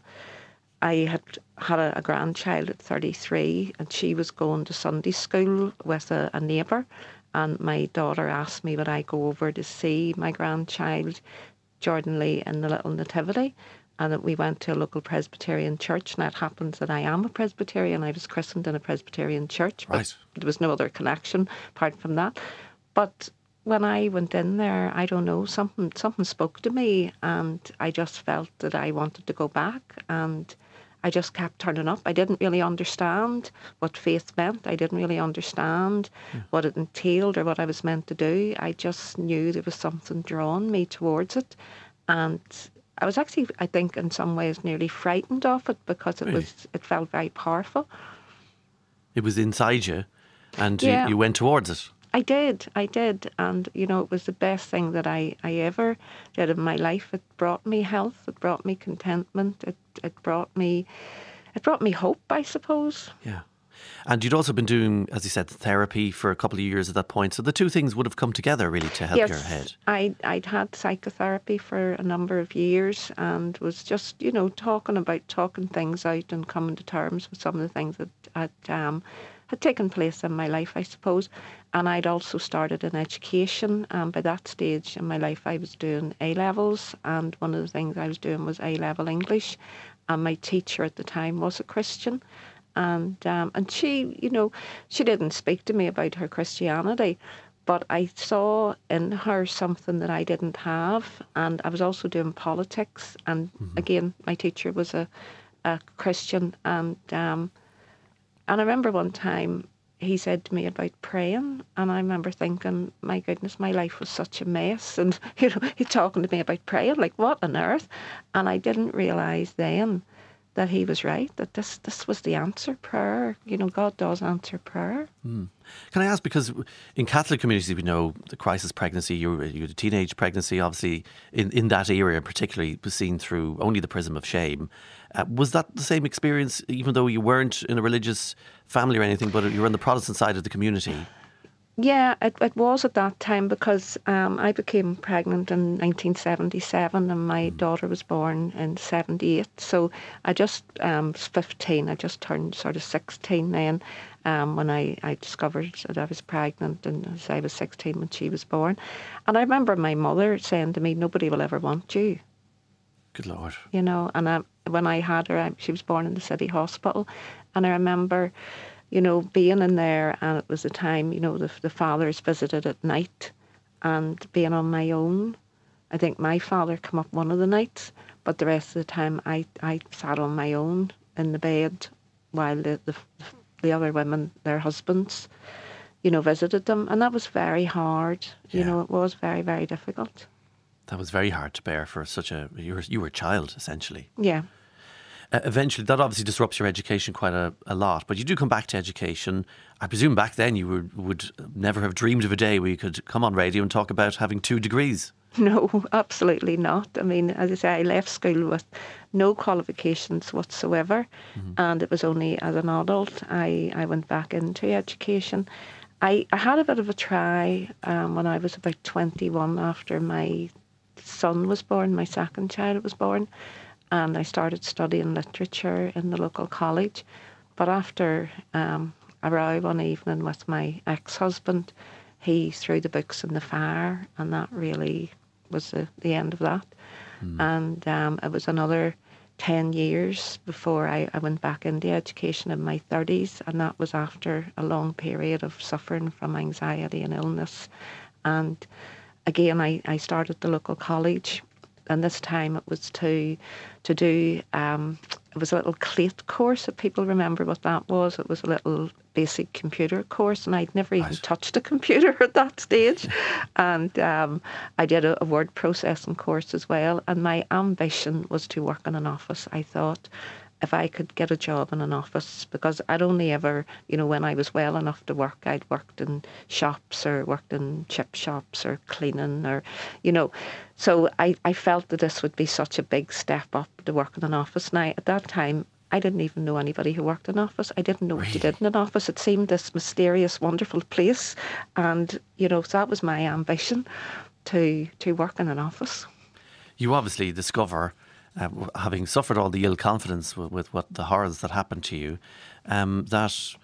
I had a grandchild at 33, and she was going to Sunday school with a neighbour. And my daughter asked me would I go over to see my grandchild, Jordan Lee, in the Little Nativity. And that we went to a local Presbyterian church. Now it happens that I am a Presbyterian. I was christened in a Presbyterian church. But right. There was no other connection apart from that. But when I went in there, I don't know, something spoke to me, and I just felt that I wanted to go back, and I just kept turning up. I didn't really understand what faith meant. I didn't really understand what it entailed or what I was meant to do. I just knew there was something drawing me towards it. And I was actually, I think, in some ways nearly frightened of it, because it felt very powerful. It was inside you, and you went towards it. I did. And, it was the best thing that I ever did in my life. It brought me health. It brought me contentment. It brought me hope, I suppose. Yeah. And you'd also been doing, as you said, therapy for a couple of years at that point. So the two things would have come together really to help your head. I'd had psychotherapy for a number of years, and was just, talking things out and coming to terms with some of the things that had taken place in my life, I suppose. And I'd also started in education. By that stage in my life, I was doing A-levels, and one of the things I was doing was A-level English. And my teacher at the time was a Christian. And she, she didn't speak to me about her Christianity, but I saw in her something that I didn't have. And I was also doing politics. And again, my teacher was a Christian. And I remember one time he said to me about praying, and I remember thinking, my goodness, my life was such a mess. And, he's talking to me about praying, like, what on earth? And I didn't realise then that he was right, that this was the answer, prayer. God does answer prayer. Can I ask, because in Catholic communities we know the crisis pregnancy, you had a teenage pregnancy, obviously in that era particularly was seen through only the prism of shame. Was that the same experience, even though you weren't in a religious family or anything, but you were on the Protestant side of the community? Yeah, it was at that time, because I became pregnant in 1977 and my daughter was born in 78. So I just was 15. I just turned sort of 16 then when I discovered that I was pregnant, and as I was 16 when she was born. And I remember my mother saying to me, nobody will ever want you. Good Lord. And when I had her, she was born in the city hospital. And I remember being in there, and it was the time, the fathers visited at night, and being on my own. I think my father came up one of the nights, but the rest of the time I sat on my own in the bed while the other women, their husbands, visited them. And that was very hard. Yeah. It was very, very difficult. That was very hard to bear for you were a child, essentially. Yeah. Eventually, that obviously disrupts your education quite a lot. But you do come back to education. I presume back then you would never have dreamed of a day where you could come on radio and talk about having 2 degrees. No, absolutely not. I mean, as I say, I left school with no qualifications whatsoever. And it was only as an adult I went back into education. I had a bit of a try when I was about 21, after my son was born, my second child was born. And I started studying literature in the local college. But after a row one evening with my ex-husband, he threw the books in the fire, and that really was the end of that. And it was another 10 years before I went back into education in my 30s, and that was after a long period of suffering from anxiety and illness. And again, I started the local college. And this time it was to do it was a little CLATE course, if people remember what that was. It was a little basic computer course, and I'd never even touched a computer at that stage. And I did a word processing course as well. And my ambition was to work in an office. I thought, if I could get a job in an office, because I'd only ever, when I was well enough to work, I'd worked in shops or worked in chip shops or cleaning or, So I felt that this would be such a big step up to work in an office. Now, at that time, I didn't even know anybody who worked in an office. I didn't know what you did in an office. It seemed this mysterious, wonderful place. And, so that was my ambition, to work in an office. You obviously discover, having suffered all the ill confidence with what the horrors that happened to you, that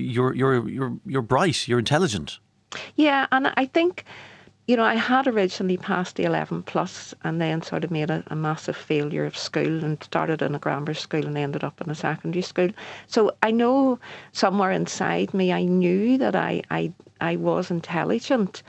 you're bright, you're intelligent. Yeah, and I think, I had originally passed the 11 plus and then sort of made a massive failure of school and started in a grammar school and ended up in a secondary school. So I know somewhere inside me, I knew that I was intelligent.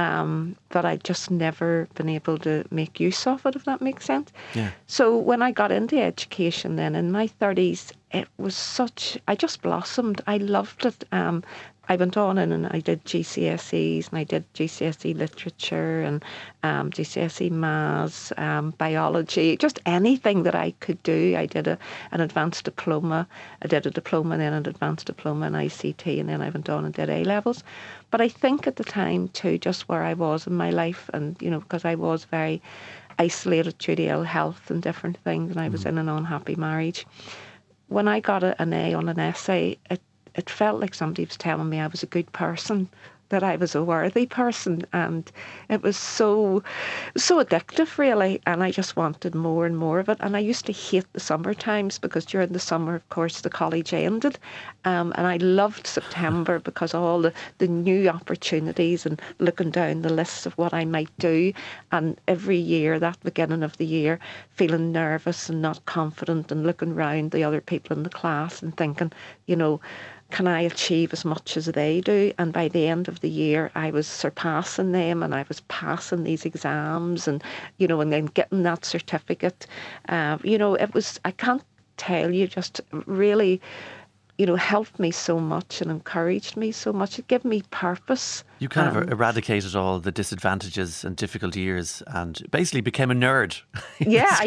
But I'd just never been able to make use of it, if that makes sense. Yeah. So when I got into education then in my 30s, it was I just blossomed. I loved it. I went on and I did GCSEs and I did GCSE literature and GCSE maths, biology, just anything that I could do. I did an advanced diploma. I did a diploma and then an advanced diploma in ICT, and then I went on and did A-levels. But I think at the time too, just where I was in my life and, because I was very isolated due to ill health and different things, and I was in an unhappy marriage. When I got an A on an essay, it felt like somebody was telling me I was a good person, that I was a worthy person, and it was so addictive, really, and I just wanted more and more of it. And I used to hate the summer times because during the summer, of course, the college ended, and I loved September because all the new opportunities and looking down the lists of what I might do, and every year, that beginning of the year, feeling nervous and not confident and looking round the other people in the class and thinking, can I achieve as much as they do? And by the end of the year, I was surpassing them and I was passing these exams and, and then getting that certificate. It was, I can't tell you, just really, helped me so much and encouraged me so much. It gave me purpose. You kind of eradicated all the disadvantages and difficult years and basically became a nerd. Yeah, I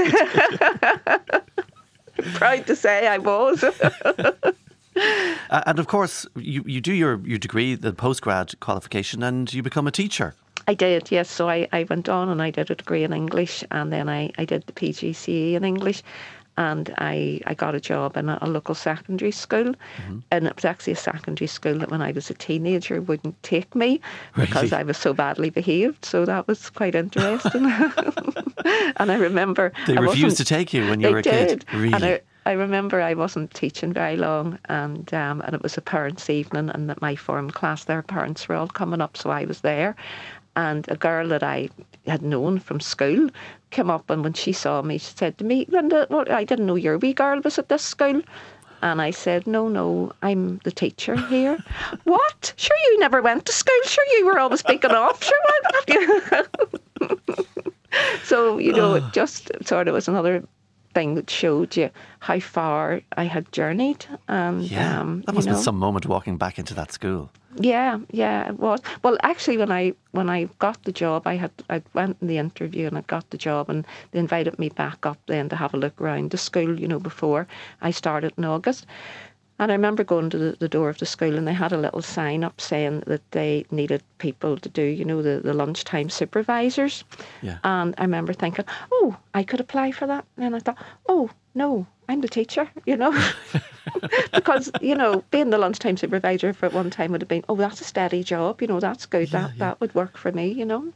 did. Proud to say I was. And of course, you do your degree, the postgrad qualification, and you become a teacher. I did, yes. So I went on and I did a degree in English, and then I did the PGCE in English, and I got a job in a local secondary school. And it was actually a secondary school that when I was a teenager wouldn't take me because I was so badly behaved. So that was quite interesting. And I remember... They refused to take you when you were a kid? Really? And I remember I wasn't teaching very long, and it was a parents' evening, and at my form class, their parents were all coming up, so I was there. And a girl that I had known from school came up, and when she saw me, she said to me, "Linda, well, I didn't know your wee girl was at this school." And I said, no, I'm the teacher here. What? Sure you never went to school? Sure you were always speaking off? Sure why not? So, it just sort of was another thing that showed you how far I had journeyed. And that must have been some moment walking back into that school. Yeah, it was. Well, actually, when I got the job, I went in the interview and I got the job, and they invited me back up then to have a look around the school, before I started in August. And I remember going to the door of the school, and they had a little sign up saying that they needed people to do, the lunchtime supervisors. Yeah. And I remember thinking, oh, I could apply for that. And I thought, oh, no, I'm the teacher, because, being the lunchtime supervisor for at one time would have been, oh, that's a steady job, that's good. That would work for me,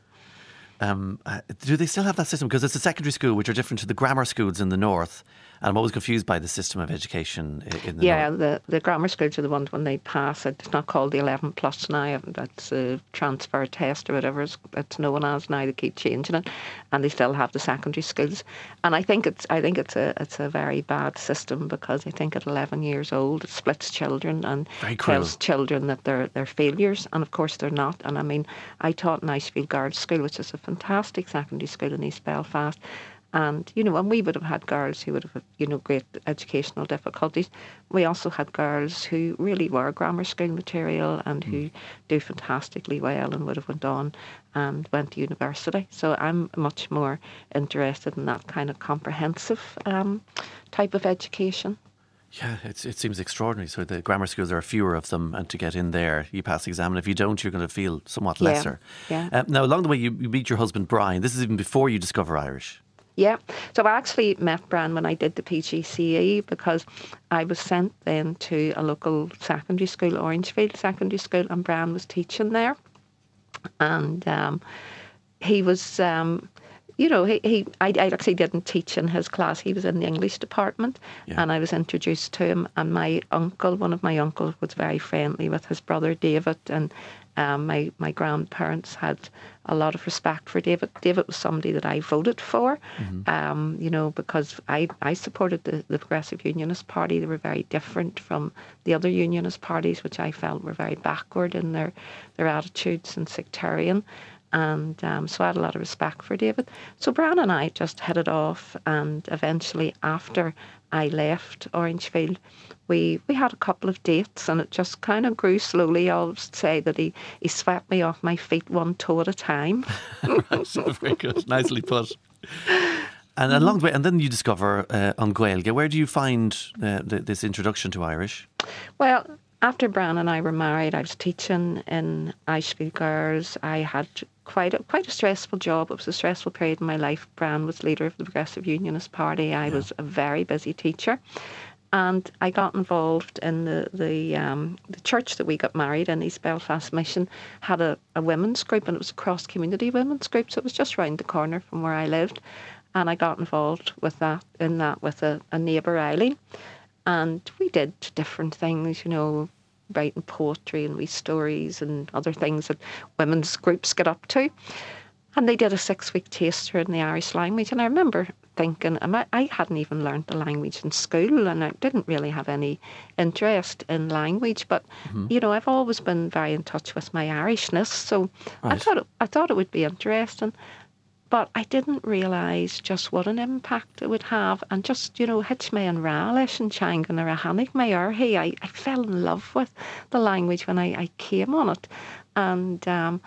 Do they still have that system? Because it's a secondary school, which are different to the grammar schools in the north. And I'm always confused by the system of education in the north. Yeah, the grammar schools are the ones when they pass. It's not called the 11 plus now. That's a transfer test or whatever it's known as now. They keep changing it, and they still have the secondary schools. And I think it's a very bad system, because I think at 11 years old it splits children and tells children that they're failures, and of course they're not. And I mean, I taught in Icefield Guards School, which is a fantastic secondary school in East Belfast. And, and we would have had girls who would have, great educational difficulties. We also had girls who really were grammar school material and who do fantastically well and would have went on and went to university. So I'm much more interested in that kind of comprehensive type of education. Yeah, it seems extraordinary. So the grammar schools, there are fewer of them, and to get in there, you pass the exam, and if you don't, you're going to feel somewhat lesser. Yeah. Now, along the way, you meet your husband, Brian. This is even before you discover Irish. Yeah, so I actually met Brian when I did the PGCE, because I was sent then to a local secondary school, Orangefield Secondary School, and Brian was teaching there. And he was... I actually didn't teach in his class. He was in the English department, and I was introduced to him. And one of my uncles, was very friendly with his brother David, and my grandparents had a lot of respect for David. David was somebody that I voted for, because I supported the Progressive Unionist Party. They were very different from the other Unionist parties, which I felt were very backward in their attitudes and sectarian. And so I had a lot of respect for David. So Brian and I just hit it off, and eventually after I left Orangefield, we had a couple of dates, and it just kind of grew slowly. I'll say that he swept me off my feet one toe at a time. Right, very good. Nicely put. And along the way, and then you discover An Gaeilge. Where do you find this introduction to Irish? Well, after Brian and I were married, I was teaching in Ashfield Girls. I had quite a stressful job. It was a stressful period in my life. Brian was leader of the Progressive Unionist Party. I was a very busy teacher. And I got involved in the church that we got married in, East Belfast Mission, had a women's group, and it was a cross-community women's group, so it was just round the corner from where I lived. And I got involved with that with a neighbour, Eileen. And we did different things, writing poetry and wee stories and other things that women's groups get up to. And they did a 6-week taster in the Irish language. And I remember thinking, I hadn't even learnt the language in school, and I didn't really have any interest in language. But, I've always been very in touch with my Irishness. So right. I thought it would be interesting. But I didn't realise just what an impact it would have. And just, hitch me and rá leis an teangain ar a hanig mé orthaí. I fell in love with the language when I came on it. And,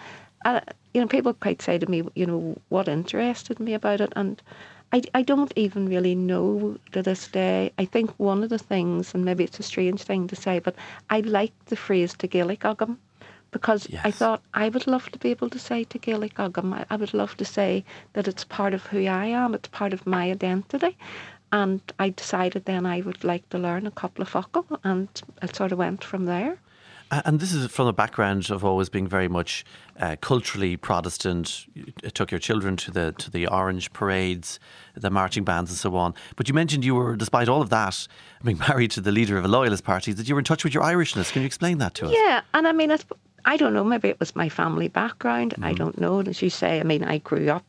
people quite say to me, what interested me about it. And I don't even really know to this day. I think one of the things, and maybe it's a strange thing to say, but I like the phrase "Te Gaelic agam." Because I thought I would love to be able to say Te Gaelic agam. I would love to say that it's part of who I am. It's part of my identity. And I decided then I would like to learn a couple of focal, and it sort of went from there. And this is from a background of always being very much culturally Protestant. You took your children to the Orange parades, the marching bands and so on. But you mentioned you were, despite all of that, being married to the leader of a loyalist party, that you were in touch with your Irishness. Can you explain that to us? Yeah, and I mean, I don't know, maybe it was my family background. I don't know. As you say, I grew up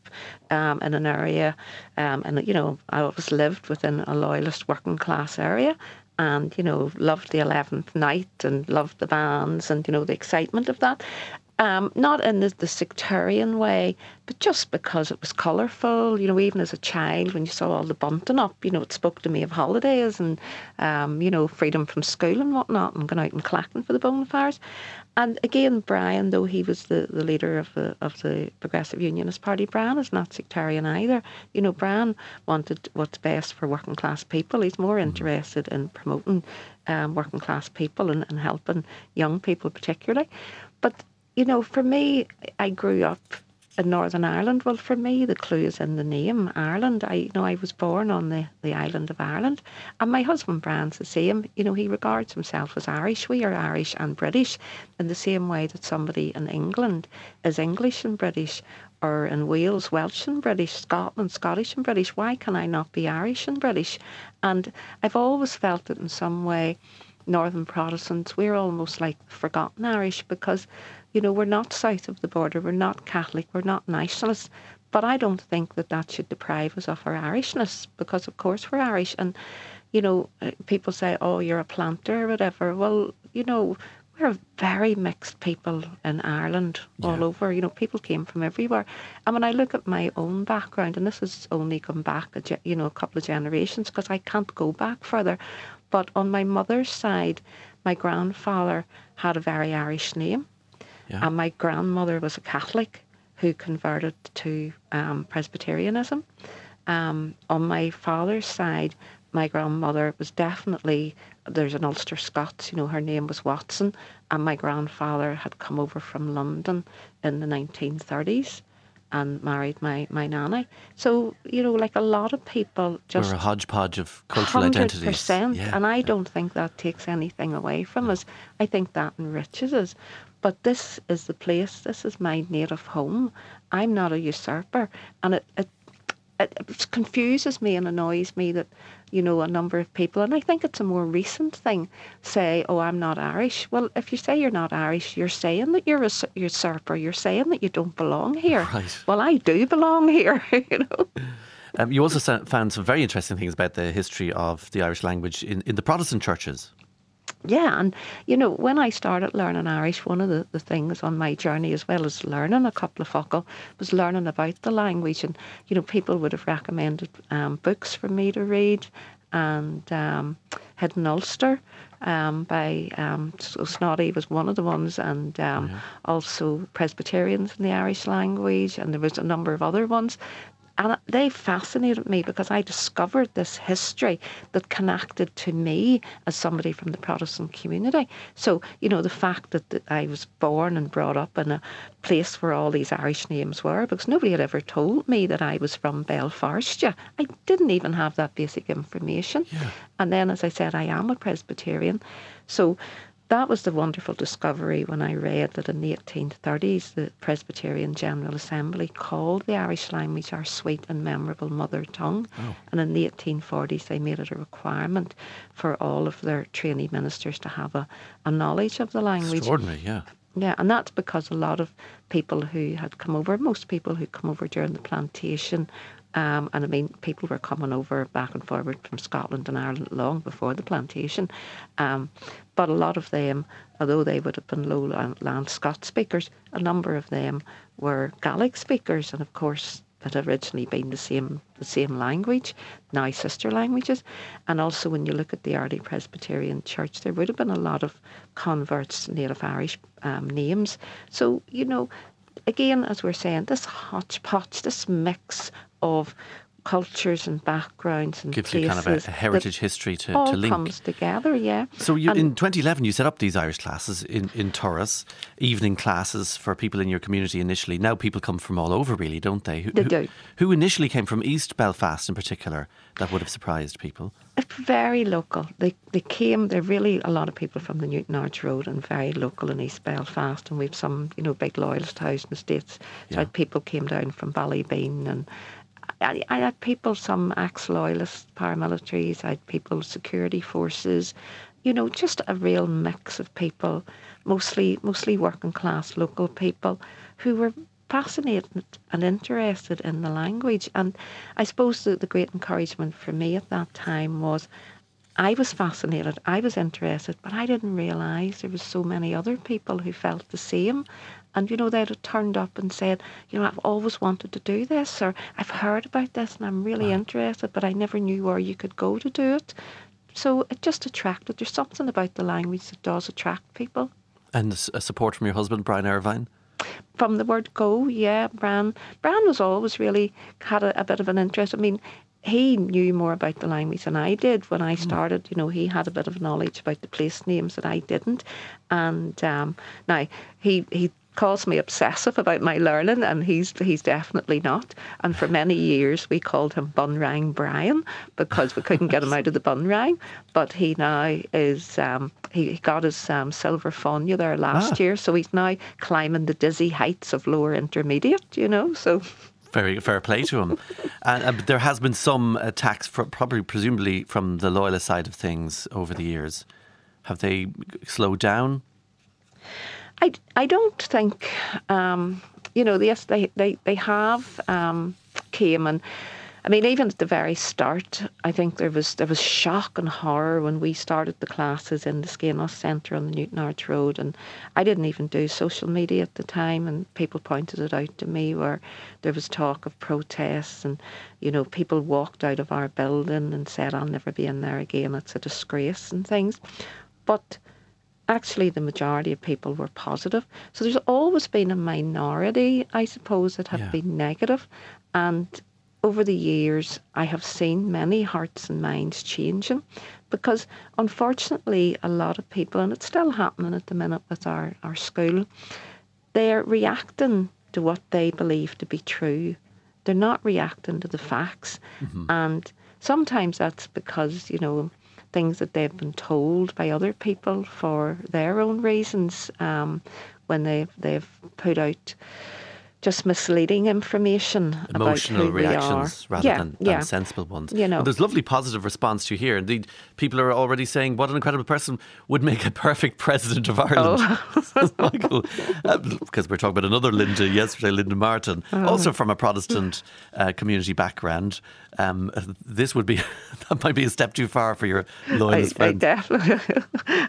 in an area, and, I always lived within a loyalist working class area. And, loved the 11th night and loved the bands and, the excitement of that. Not in the sectarian way, but just because it was colourful. Even as a child, when you saw all the bunting up, it spoke to me of holidays and, freedom from school and whatnot, and going out and collecting for the bonfires. And again, Brian, though he was the leader of the Progressive Unionist Party, Brian is not sectarian either. Brian wanted what's best for working class people. He's more interested in promoting working class people and helping young people particularly. But for me, I grew up in Northern Ireland. Well, for me, the clue is in the name, Ireland. I was born on the island of Ireland. And my husband, Brian's the same. He regards himself as Irish. We are Irish and British in the same way that somebody in England is English and British, or in Wales, Welsh and British, Scotland, Scottish and British. Why can I not be Irish and British? And I've always felt that in some way, Northern Protestants, we're almost like forgotten Irish, because we're not south of the border, we're not Catholic, we're not nationalists, but I don't think that should deprive us of our Irishness, because of course we're Irish. And, people say, oh, you're a planter or whatever. Well, we're a very mixed people in Ireland, all over. You know, people came from everywhere. And when I look at my own background, and this has only come back, a couple of generations, because I can't go back further. But on my mother's side, my grandfather had a very Irish name. Yeah. And my grandmother was a Catholic who converted to Presbyterianism. On my father's side, my grandmother was definitely, there's an Ulster Scots, her name was Watson, and my grandfather had come over from London in the 1930s and married my nanny. So, like a lot of people just... We're a hodgepodge of cultural identities. 100%, and I don't think that takes anything away from us. I think that enriches us. But this is the place, this is my native home. I'm not a usurper, and it confuses me and annoys me that, a number of people, and I think it's a more recent thing, say, oh, I'm not Irish. Well, if you say you're not Irish, you're saying that you're a usurper. You're saying that you don't belong here. Right. Well, I do belong here, You also found some very interesting things about the history of the Irish language in the Protestant churches. Yeah, and when I started learning Irish, one of the things on my journey, as well as learning a couple of focal, was learning about the language. And people would have recommended books for me to read, and Hidden Ulster by Snoddy was one of the ones, and also Presbyterians in the Irish language, and there was a number of other ones. And they fascinated me because I discovered this history that connected to me as somebody from the Protestant community. So, the fact that I was born and brought up in a place where all these Irish names were, because nobody had ever told me that I was from Belfarstia. I didn't even have that basic information. Yeah. And then, as I said, I am a Presbyterian. So that was the wonderful discovery when I read that in the 1830s, the Presbyterian General Assembly called the Irish language our sweet and memorable mother tongue. Oh. And in the 1840s, they made it a requirement for all of their trainee ministers to have a knowledge of the language. Extraordinary, yeah. Yeah, and that's because a lot of people who had come over, most people who come over during the plantation, and I mean, people were coming over back and forward from Scotland and Ireland long before the plantation. But a lot of them, although they would have been lowland Scots speakers, a number of them were Gaelic speakers, and of course that had originally been the same language, now sister languages. And also when you look at the early Presbyterian church, there would have been a lot of converts to native Irish names. So, again, as we're saying, this hodgepodge, this mix of cultures and backgrounds and gives places, you kind of a heritage history to link. All comes together, yeah. So in 2011 you set up these Irish classes in Turris, evening classes for people in your community initially. Now people come from all over really, don't they? They do. Who initially came from East Belfast in particular? That would have surprised people. It's very local. They're really a lot of people from the Newton Arch Road and very local in East Belfast, and we've some, big loyalist housing estates. So people came down from Ballybean, and I had people, some ex-loyalist paramilitaries, I had people, security forces, just a real mix of people, mostly working class local people who were fascinated and interested in the language. And I suppose the great encouragement for me at that time was I was fascinated, I was interested, but I didn't realise there was so many other people who felt the same. And, they'd have turned up and said, I've always wanted to do this, or I've heard about this and I'm really interested, but I never knew where you could go to do it. So it just attracted. There's something about the language that does attract people. And a support from your husband, Brian Irvine? From the word go, yeah. Brian was always really had a bit of an interest. I mean, he knew more about the language than I did when I started. He had a bit of knowledge about the place names that I didn't. And now he calls me obsessive about my learning, and he's definitely not. And for many years we called him Bunrang Brian because we couldn't get him out of the Bunrang. But he now is he got his silver Fania there last year, so he's now climbing the dizzy heights of lower intermediate. So. Very fair play to him. And there has been some attacks, presumably from the loyalist side of things over the years. Have they slowed down? I don't think, yes, they have came, and I mean, even at the very start, I think there was shock and horror when we started the classes in the Skenos Centre on the Newton Arch Road, and I didn't even do social media at the time, and people pointed it out to me where there was talk of protests, and people walked out of our building and said, "I'll never be in there again, it's a disgrace," and things. But actually the majority of people were positive. So there's always been a minority, I suppose, that have been negative, and over the years, I have seen many hearts and minds changing, because unfortunately a lot of people, and it's still happening at the minute with our school, they're reacting to what they believe to be true. They're not reacting to the facts. And sometimes that's because, things that they've been told by other people for their own reasons, when they've put out just misleading information, emotional about who reactions we are. rather than sensible ones. But there's lovely positive response to hear. Indeed, people are already saying what an incredible person would make a perfect president of Ireland. Says Michael, because we're talking about another Linda yesterday, Linda Martin, also from a Protestant community background. This would be that might be a step too far for your loyalist friend. I definitely,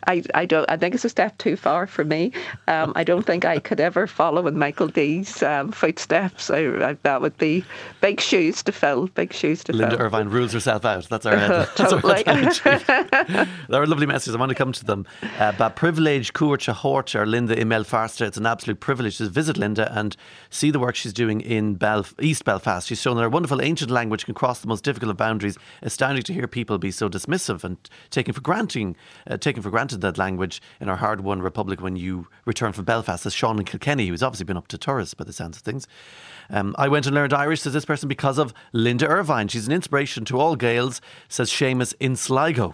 I think it's a step too far for me. I don't think I could ever follow in Michael D's footsteps. That would be big shoes to fill. Linda Irvine rules herself out. That's our totally. There are lovely messages. I want to come to them. Ba privilege cuairte horter Linda in Belfast. It's an absolute privilege to visit Linda and see the work she's doing in East Belfast. She's shown that her wonderful ancient language can cross the most difficult of boundaries. Astounding to hear people be so dismissive and taking for granted that language in our hard-won republic when you return from Belfast. As Sean in Kilkenny, who's obviously been up to tourists by the sounds of things. I went and learned Irish, says this person, because of Linda Irvine. She's an inspiration to all Gaels, says Seamus in Sligo.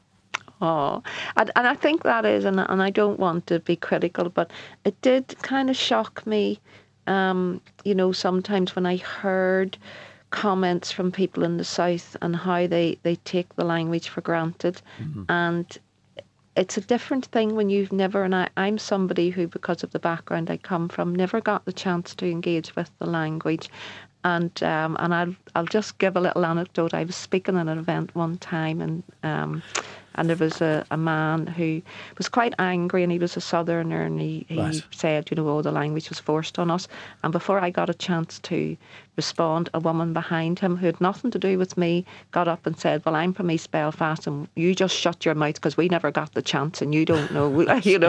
Oh, and I think that is, and I don't want to be critical, but it did kind of shock me, sometimes when I heard comments from people in the South and how they take the language for granted. And it's a different thing when you've never, and I'm somebody who, because of the background I come from, never got the chance to engage with the language. And I'll just give a little anecdote. I was speaking at an event one time, and there was a man who was quite angry, and he was a southerner, and he said, the language was forced on us. And before I got a chance to respond, a woman behind him who had nothing to do with me got up and said, "Well, I'm from East Belfast, and you just shut your mouth because we never got the chance, and you don't know,"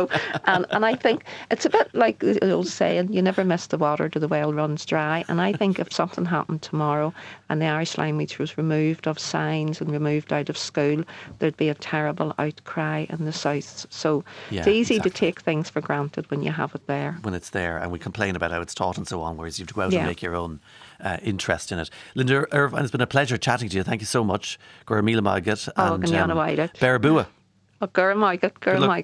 And I think it's a bit like the old saying, "You never miss the water till the well runs dry." And I think if something happened tomorrow and the Irish language was removed of signs and removed out of school, there'd be a terrible outcry in the South. So it's easy to take things for granted when you have it there. When it's there, and we complain about how it's taught and so on, whereas you have to go out and make your own interest in it. Linda Irvine, it's been a pleasure chatting to you. Thank you so much. Gura Mila Magat and Berabua. Gura Magat.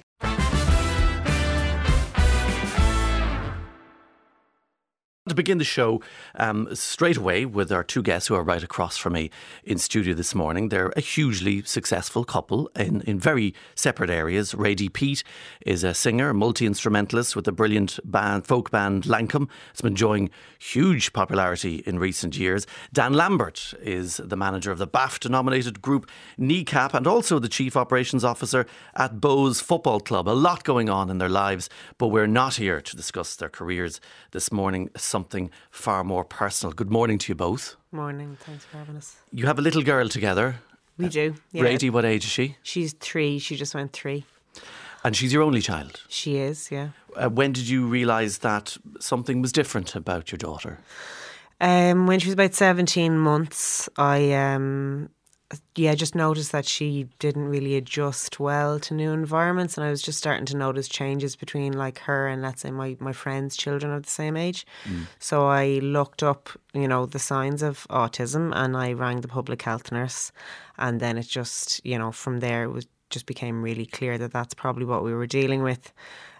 To begin the show straight away with our two guests who are right across from me in studio this morning. They're a hugely successful couple in very separate areas. Ray D. Peat is a singer, multi-instrumentalist with the brilliant folk band Lankum. It's been enjoying huge popularity in recent years. Dan Lambert is the manager of the BAFTA-nominated group Kneecap and also the chief operations officer at Bows Football Club. A lot going on in their lives, but we're not here to discuss their careers this morning. Something far more personal. Good morning to you both. Morning, thanks for having us. You have a little girl together. We do, yeah. Brady, what age is she? She's 3, she just went 3. And she's your only child? She is, yeah. When did you realise that something was different about your daughter? When she was about 17 months, I just noticed that she didn't really adjust well to new environments, and I was just starting to notice changes between like her and, let's say, my friends' children of the same age. So I looked up, the signs of autism, and I rang the public health nurse, and then it just, from there it just became really clear that that's probably what we were dealing with.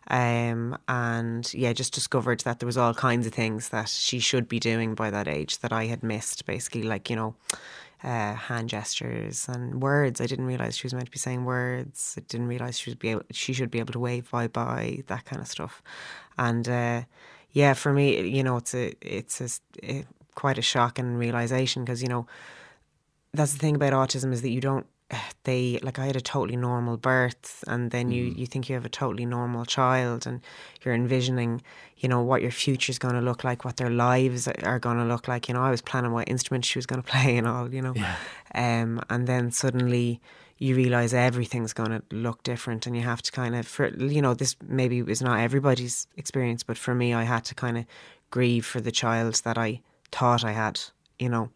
Just discovered that there was all kinds of things that she should be doing by that age that I had missed, basically, like, hand gestures and words. I didn't realise she was meant to be saying words. I didn't realise she should be able to wave bye-bye, that kind of stuff. And for me, it's quite a shocking realisation, because, you know, that's the thing about autism, is that you don't, I had a totally normal birth, and then you think you have a totally normal child, and you're envisioning, you know, what your future's going to look like, what their lives are going to look like. You know, I was planning what instrument she was going to play and all, you know. Yeah. And then suddenly you realise everything's going to look different, and you have to kind of, you know, this maybe is not everybody's experience, but for me, I had to kind of grieve for the child that I thought I had, you know.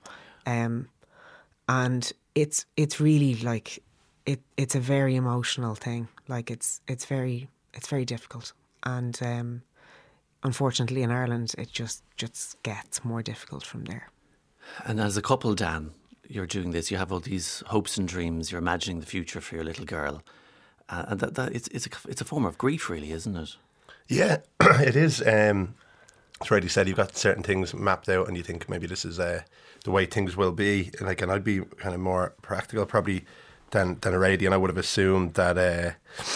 And it's really like it's a very emotional thing. Like it's very difficult, and unfortunately in Ireland it just gets more difficult from there. And as a couple, Dan, you're doing this. You have all these hopes and dreams. You're imagining the future for your little girl, and that it's a form of grief, really, isn't it? Yeah, it is. As Reddy said, you've got certain things mapped out, and you think maybe this is the way things will be. And I'd be kind of more practical probably than a Reddy, and I would have assumed that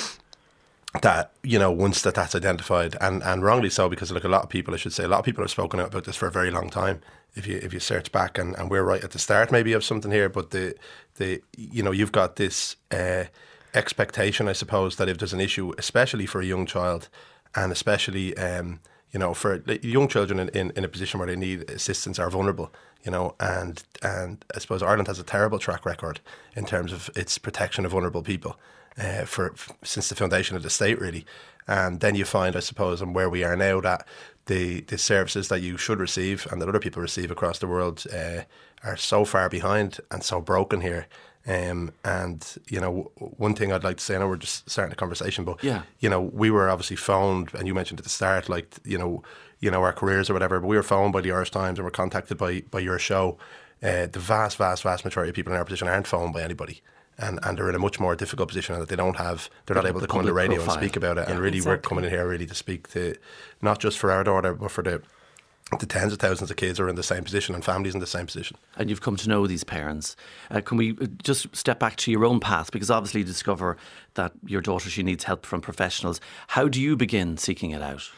that, you know, once that's identified, and wrongly so, because like a lot of people have spoken out about this for a very long time. If you search back, and we're right at the start maybe of something here, but the you know, you've got this expectation, I suppose, that if there's an issue, especially for a young child, and especially you know, for young children in a position where they need assistance, are vulnerable, you know, and I suppose Ireland has a terrible track record in terms of its protection of vulnerable people since the foundation of the state, really. And then you find, I suppose, and where we are now, that the services that you should receive and that other people receive across the world are so far behind and so broken here. And, you know, one thing I'd like to say, I know we're just starting the conversation, but, yeah, you know, we were obviously phoned, and you mentioned at the start, like, you know, our careers or whatever, but we were phoned by the Irish Times and were contacted by your show. The vast majority of people in our position aren't phoned by anybody. And they're in a much more difficult position, and that they're not able to come on the radio and speak about it. Yeah, and really, exactly. We're coming in here really to speak to, not just for our daughter, but for the tens of thousands of kids who are in the same position, and families in the same position. And you've come to know these parents. Can we just step back to your own path? Because obviously you discover that your daughter, she needs help from professionals. How do you begin seeking it out?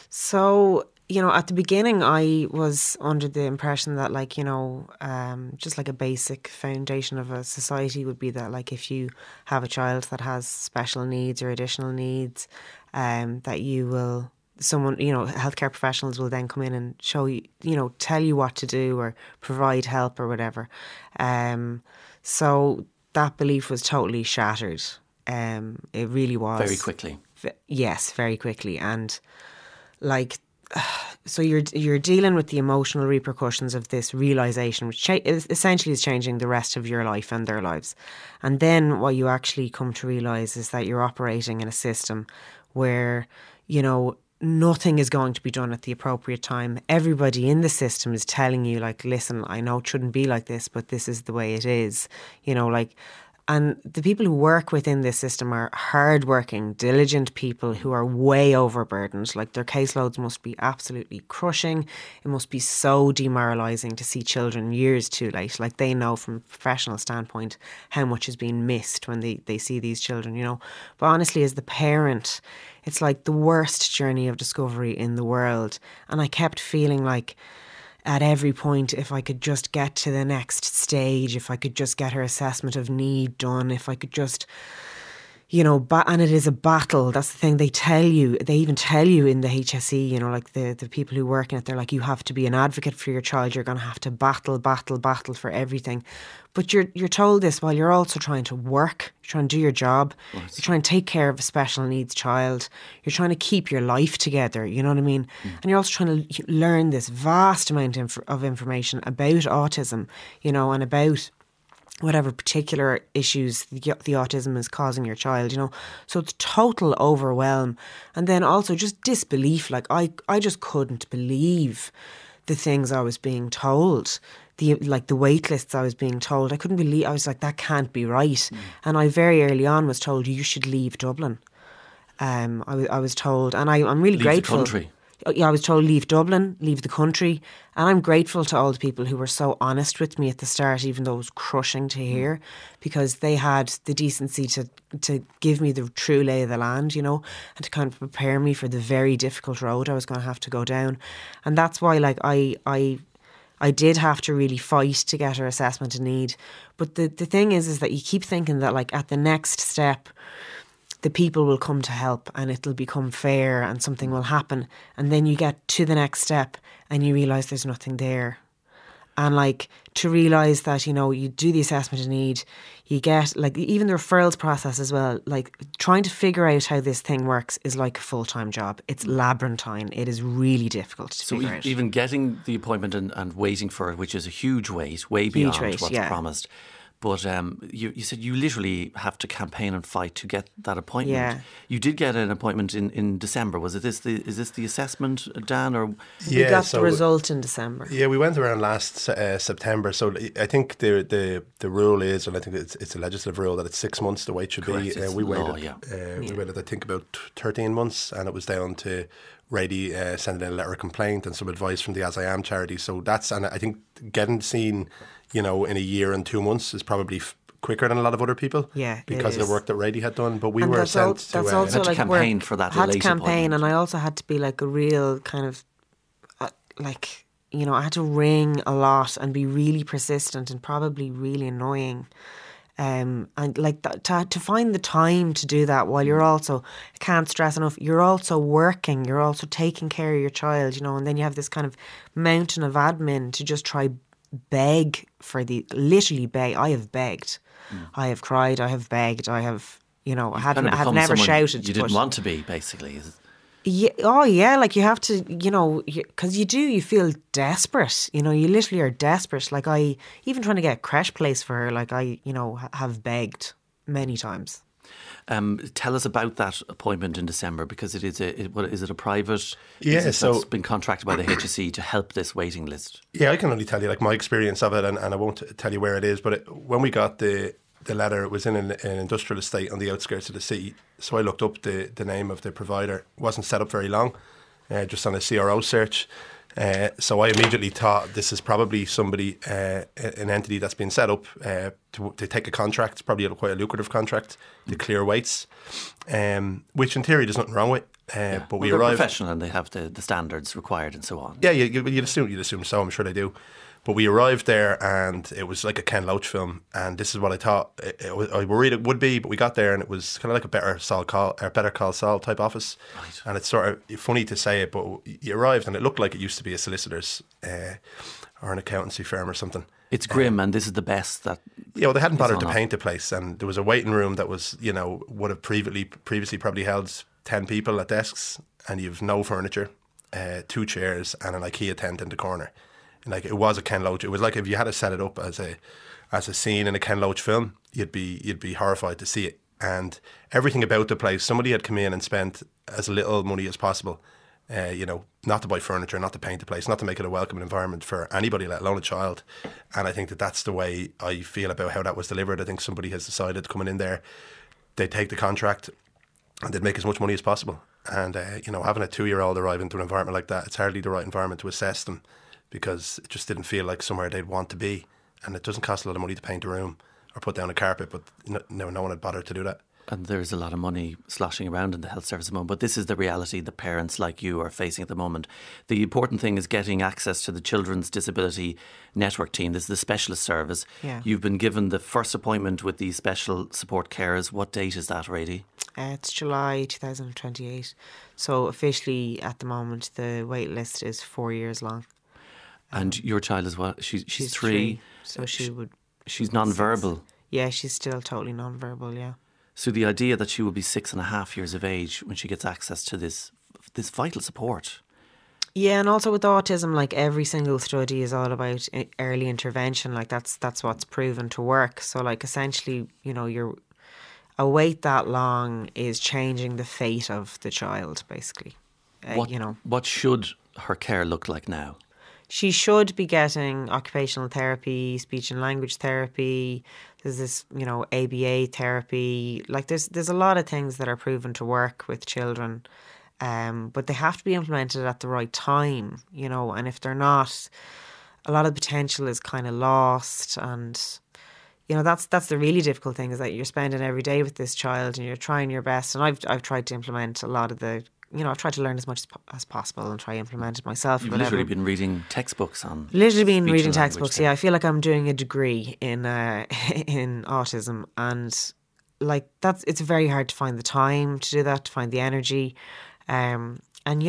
So, you know, at the beginning, I was under the impression that, like, you know, just like a basic foundation of a society would be that, like, if you have a child that has special needs or additional needs, that you will, someone, you know, healthcare professionals will then come in and show you, you know, tell you what to do or provide help or whatever. So that belief was totally shattered. It really was. Very quickly. Yes, very quickly. And, like, so you're dealing with the emotional repercussions of this realisation, which essentially is changing the rest of your life and their lives. And then what you actually come to realise is that you're operating in a system where, you know, nothing is going to be done at the appropriate time. Everybody in the system is telling you, like, listen, I know it shouldn't be like this, but this is the way it is. You know, like, and the people who work within this system are hardworking, diligent people who are way overburdened. Like, their caseloads must be absolutely crushing. It must be so demoralising to see children years too late. Like, they know from a professional standpoint how much is being missed when they see these children, you know. But honestly, as the parent, it's like the worst journey of discovery in the world. And I kept feeling like, at every point, if I could just get to the next stage, if I could just get her assessment of need done, if I could just, you know, and it is a battle. That's the thing. They even tell you in the HSE, you know, like the people who work in it, they're like, you have to be an advocate for your child. You're going to have to battle for everything. But you're told this while you're also trying to work, you're trying to do your job, you're trying to take care of a special needs child, you're trying to keep your life together, you know what I mean? And you're also trying to learn this vast amount of information about autism, you know, and about whatever particular issues the autism is causing your child, you know. So it's total overwhelm. And then also just disbelief. Like, I just couldn't believe the things I was being told. The wait lists I was being told. I couldn't believe, I was like, that can't be right. And I very early on was told, you should leave Dublin. I was told, and I'm really grateful. Leave the country. Yeah, I was told, leave Dublin, leave the country. And I'm grateful to all the people who were so honest with me at the start, even though it was crushing to hear, because they had the decency to give me the true lay of the land, you know, and to kind of prepare me for the very difficult road I was going to have to go down. And that's why, like, I I did have to really fight to get her assessment of need. But the thing is that you keep thinking that like at the next step, the people will come to help and it'll become fair and something will happen. And then you get to the next step and you realise there's nothing there. And like to realise that, you know, you do the assessment of need, you get like even the referrals process as well, like trying to figure out how this thing works is like a full-time job. It's labyrinthine. It is really difficult to figure out. Even getting the appointment and waiting for it, which is a huge wait, way beyond what's promised. But you said you literally have to campaign and fight to get that appointment. Yeah. You did get an appointment in December. Is this the assessment, Dan? Or we got the result in December. Yeah, we went around last September. So I think the rule is, and I think it's a legislative rule, that it's 6 months the wait should be. We waited, I think, about 13 months, and it was down to Rady sending in a letter of complaint and some advice from the As I Am charity. So and I think getting seen, you know, in a year and 2 months is probably quicker than a lot of other people. Yeah, because of the work that Rady had done. But we and were sent to also like campaign for that. I had to campaign, and I also had to be like a real kind of like, you know, I had to ring a lot and be really persistent and probably really annoying. And like to find the time to do that while you're also, I can't stress enough, you're also working, you're also taking care of your child, you know, and then you have this kind of mountain of admin to just try beg for literally beg. I have begged, I have cried, I have begged, I have, you know, I have never shouted. You didn't want to be, basically. Yeah, oh yeah, like you have to, you know, because you feel desperate, you know, you literally are desperate. Like even trying to get a creche place for her, like I, you know, have begged many times. Tell us about that appointment in December, because it is a private? Yeah, so it's been contracted by the HSE to help this waiting list. Yeah, I can only tell you like my experience of it, and I won't tell you where it is. But when we got the letter, it was in an industrial estate on the outskirts of the city. So I looked up the name of the provider. It wasn't set up very long, just on a CRO search. So I immediately thought this is probably somebody, an entity that's been set up to take a contract. It's probably quite a lucrative contract to clear waits, which in theory there's nothing wrong with. But we arrived professional and they have the standards required and so on. Yeah, you'd assume so. I'm sure they do. But we arrived there and it was like a Ken Loach film, and this is what I thought I worried it would be. But we got there and it was kind of like a Better Call Saul type office. Right. And it's sort of funny to say it, but you arrived and it looked like it used to be a solicitor's or an accountancy firm or something. It's grim, and this is the best that. Yeah, well, they hadn't bothered to paint the place, and there was a waiting room that was, you know, would have previously probably held 10 people at desks, and you've no furniture, 2 chairs, and an IKEA tent in the corner. Like it was a Ken Loach. It was like if you had to set it up as a scene in a Ken Loach film, you'd be horrified to see it. And everything about the place, somebody had come in and spent as little money as possible. You know, not to buy furniture, not to paint the place, not to make it a welcoming environment for anybody, let alone a child. And I think that's the way I feel about how that was delivered. I think somebody has decided coming in there, they'd take the contract and they'd make as much money as possible. And you know, having a 2-year-old arrive into an environment like that, it's hardly the right environment to assess them, because it just didn't feel like somewhere they'd want to be. And it doesn't cost a lot of money to paint a room or put down a carpet, but no one had bothered to do that. And there's a lot of money sloshing around in the health service at the moment. But this is the reality that parents like you are facing at the moment. The important thing is getting access to the Children's Disability Network team. This is the specialist service. Yeah. You've been given the first appointment with the special support carers. What date is that, Rady? It's July 2028. So officially at the moment the wait list is 4 years long. And your child as well? She's 3. So she's non-verbal. Yeah, she's still totally non-verbal, yeah. So the idea that she will be 6.5 years of age when she gets access to this vital support. Yeah, and also with autism, like every single study is all about early intervention. Like that's what's proven to work. So like essentially, you know, a wait that long is changing the fate of the child, basically. What should her care look like now? She should be getting occupational therapy, speech and language therapy. There's this, you know, ABA therapy. Like there's a lot of things that are proven to work with children, but they have to be implemented at the right time, you know. And if they're not, a lot of potential is kind of lost. And you know, that's the really difficult thing, is that you're spending every day with this child and you're trying your best. And I've tried to implement a lot of the I've tried to learn as much as possible and try to implement it myself. You've literally been reading textbooks on. Literally been speech reading and language textbooks. then. Yeah, I feel like I'm doing a degree in in autism, and like it's very hard to find the time to do that, to find the energy, and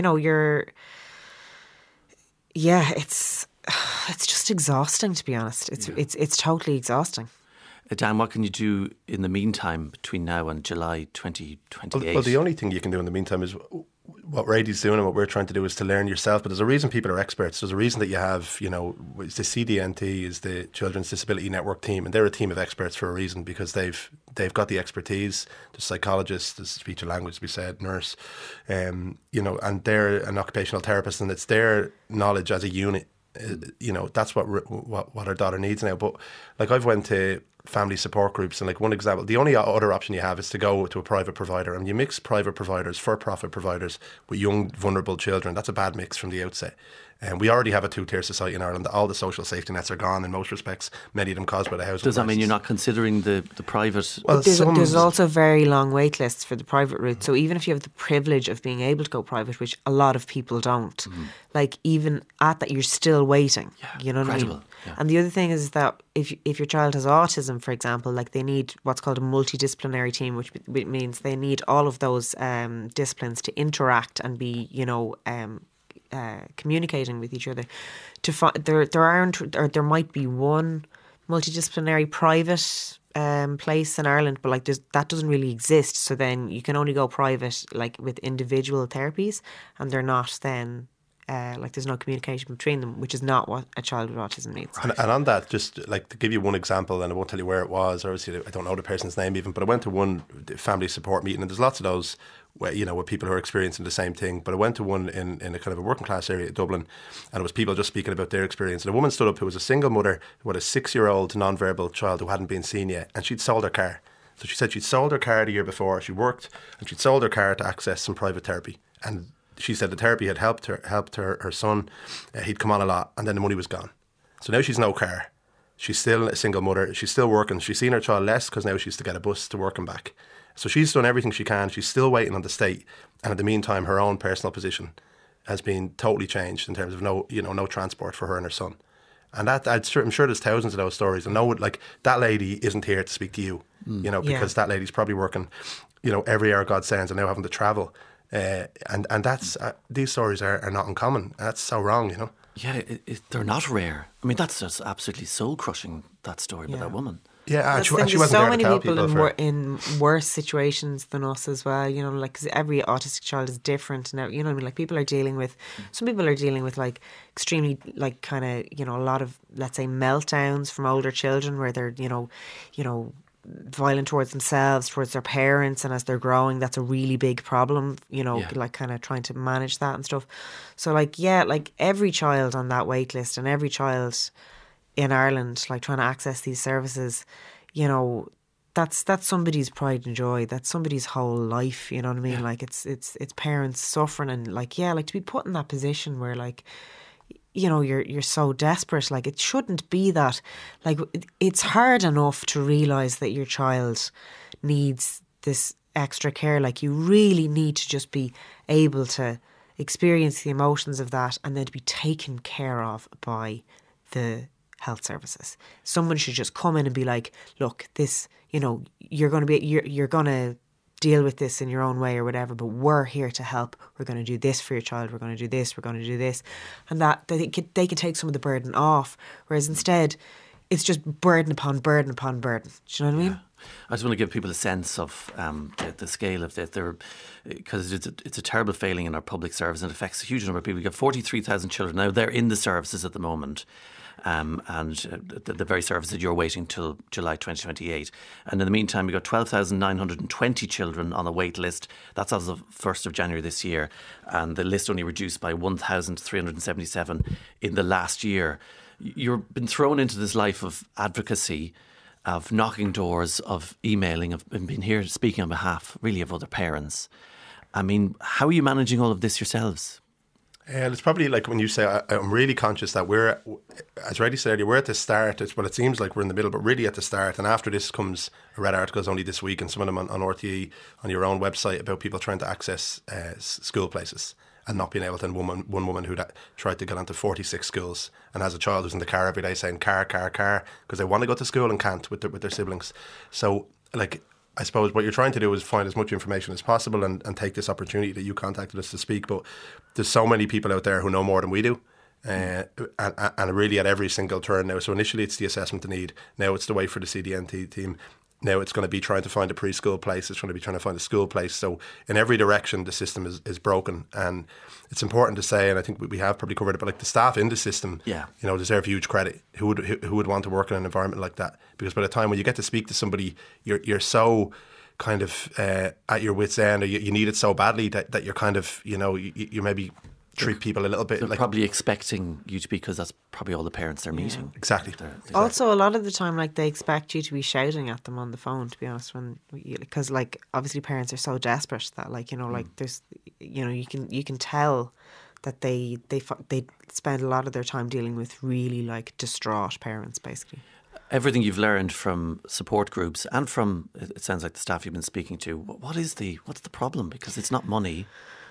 it's just exhausting, to be honest. It's totally exhausting. Dan, what can you do in the meantime between now and July 2028? Well, the only thing you can do in the meantime is what Radie's doing and what we're trying to do is to learn yourself. But there's a reason people are experts. There's a reason that you have, it's the CDNT is the Children's Disability Network team, and they're a team of experts for a reason, because they've got the expertise. The psychologist, the speech and language, we said, nurse, and they're an occupational therapist, and it's their knowledge as a unit. That's what our daughter needs now. But like, I've went to family support groups, and like, one example, the only other option you have is to go to a private provider, and you mix private providers, for-profit providers, with young vulnerable children. That's a bad mix from the outset. And we already have a two-tier society in Ireland. All the social safety nets are gone in most respects, many of them caused by the housing Does that mean crisis. you're not considering the private? Well, There's also very long wait lists for the private route. So even if you have the privilege of being able to go private, which a lot of people don't, like, even at that, you're still waiting. You know what I mean? incredible. Yeah. And the other thing is that if your child has autism, for example, like, they need what's called a multidisciplinary team, which means they need all of those disciplines to interact and be, communicating with each other. There might be one multidisciplinary private place in Ireland, but like, that doesn't really exist. So then you can only go private, like, with individual therapies, and they're not then there's no communication between them, which is not what a child with autism needs. And on that, just like to give you one example, and I won't tell you where it was, obviously I don't know the person's name even, but I went to one family support meeting, and there's lots of those where, with people who are experiencing the same thing. But I went to one in a kind of a working class area of Dublin, and it was people just speaking about their experience. And a woman stood up who was a single mother with a 6-year-old non-verbal child who hadn't been seen yet, and she'd sold her car. So she said she'd sold her car the year before, she worked, and she'd sold her car to access some private therapy. And she said the therapy had helped her son. He'd come on a lot, and then the money was gone. So now she's no car. She's still a single mother. She's still working. She's seen her child less because now she has to get a bus to work and back. So she's done everything she can. She's still waiting on the state. And in the meantime, her own personal position has been totally changed in terms of no transport for her and her son. And I'm sure there's thousands of those stories. And like, that lady isn't here to speak to you, because that lady's probably working, every hour God sends, and now having to travel. And that's these stories are not uncommon. That's so wrong, Yeah, they're not rare. I mean, that's just absolutely soul crushing, that story about that woman. Yeah, and she wasn't there's so there many to tell people people. in worse situations than us as well, like, because every autistic child is different. Now, you know what I mean? Like, some people are dealing with like extremely, like, kind of, a lot of, let's say, meltdowns from older children where they're, violent towards themselves, towards their parents, and as they're growing, that's a really big problem, like, kind of trying to manage that and stuff. So, like, like, every child on that wait list and every child in Ireland, like, trying to access these services, that's somebody's pride and joy. That's somebody's whole life. You know what I mean? Yeah. Like, it's parents suffering, and like, to be put in that position where, like, you're so desperate. Like, it shouldn't be that. Like, it's hard enough to realise that your child needs this extra care. Like, you really need to just be able to experience the emotions of that, and then to be taken care of by the health services. Someone should just come in and be like, look, this, you're going to deal with this in your own way or whatever, but we're here to help. We're going to do this for your child. We're going to do this. We're going to do this. And that they can take some of the burden off. Whereas instead, it's just burden upon burden upon burden. Do you know what I mean? I just want to give people a sense of the scale of this, because it's a terrible failing in our public service, and it affects a huge number of people. We've got 43,000 children now. They're in the services at the moment. And the very service that you're waiting till July 2028. And in the meantime, we've got 12,920 children on a wait list. That's as of 1st of January this year. And the list only reduced by 1,377 in the last year. You've been thrown into this life of advocacy, of knocking doors, of emailing, of being here speaking on behalf, really, of other parents. I mean, how are you managing all of this yourselves? It's probably like when you say, I'm really conscious that we're, as Reddy said earlier, we're at the start. Well, it seems like we're in the middle, but really at the start. And after this comes, I read articles only this week, and some of them on RTE, on your own website, about people trying to access school places and not being able to. And one woman who tried to get onto 46 schools and has a child who's in the car every day saying car, because they want to go to school and can't with their siblings. So, like, I suppose what you're trying to do is find as much information as possible and take this opportunity that you contacted us to speak. But there's so many people out there who know more than we do, and really at every single turn now. So initially it's the assessment of need. Now it's the wait for the CDNT team. Now it's going to be trying to find a preschool place. It's going to be trying to find a school place. So in every direction, the system is broken. And it's important to say, and I think we have probably covered it, but like the staff in the system, deserve huge credit. Who would want to work in an environment like that? Because by the time when you get to speak to somebody, you're so kind of at your wit's end, or you need it so badly that you're kind of, you maybe treat people a little bit. They're probably expecting you to be, because that's probably all the parents they're meeting. Exactly. Also, a lot of the time, like, they expect you to be shouting at them on the phone, to be honest, because like obviously parents are so desperate that, like, like there's, you can tell that they spend a lot of their time dealing with really like distraught parents, basically. Everything you've learned from support groups and from, it sounds like, the staff you've been speaking to, what's the problem? Because it's not money.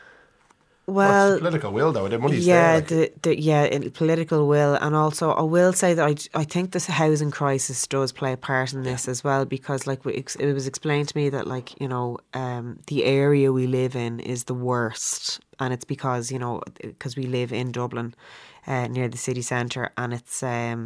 Well, it's political will, though. The money's there. Political will, and also I will say that I think this housing crisis does play a part in this as well, because like it was explained to me that, like, the area we live in is the worst, and it's because we live in Dublin, near the city centre, and it's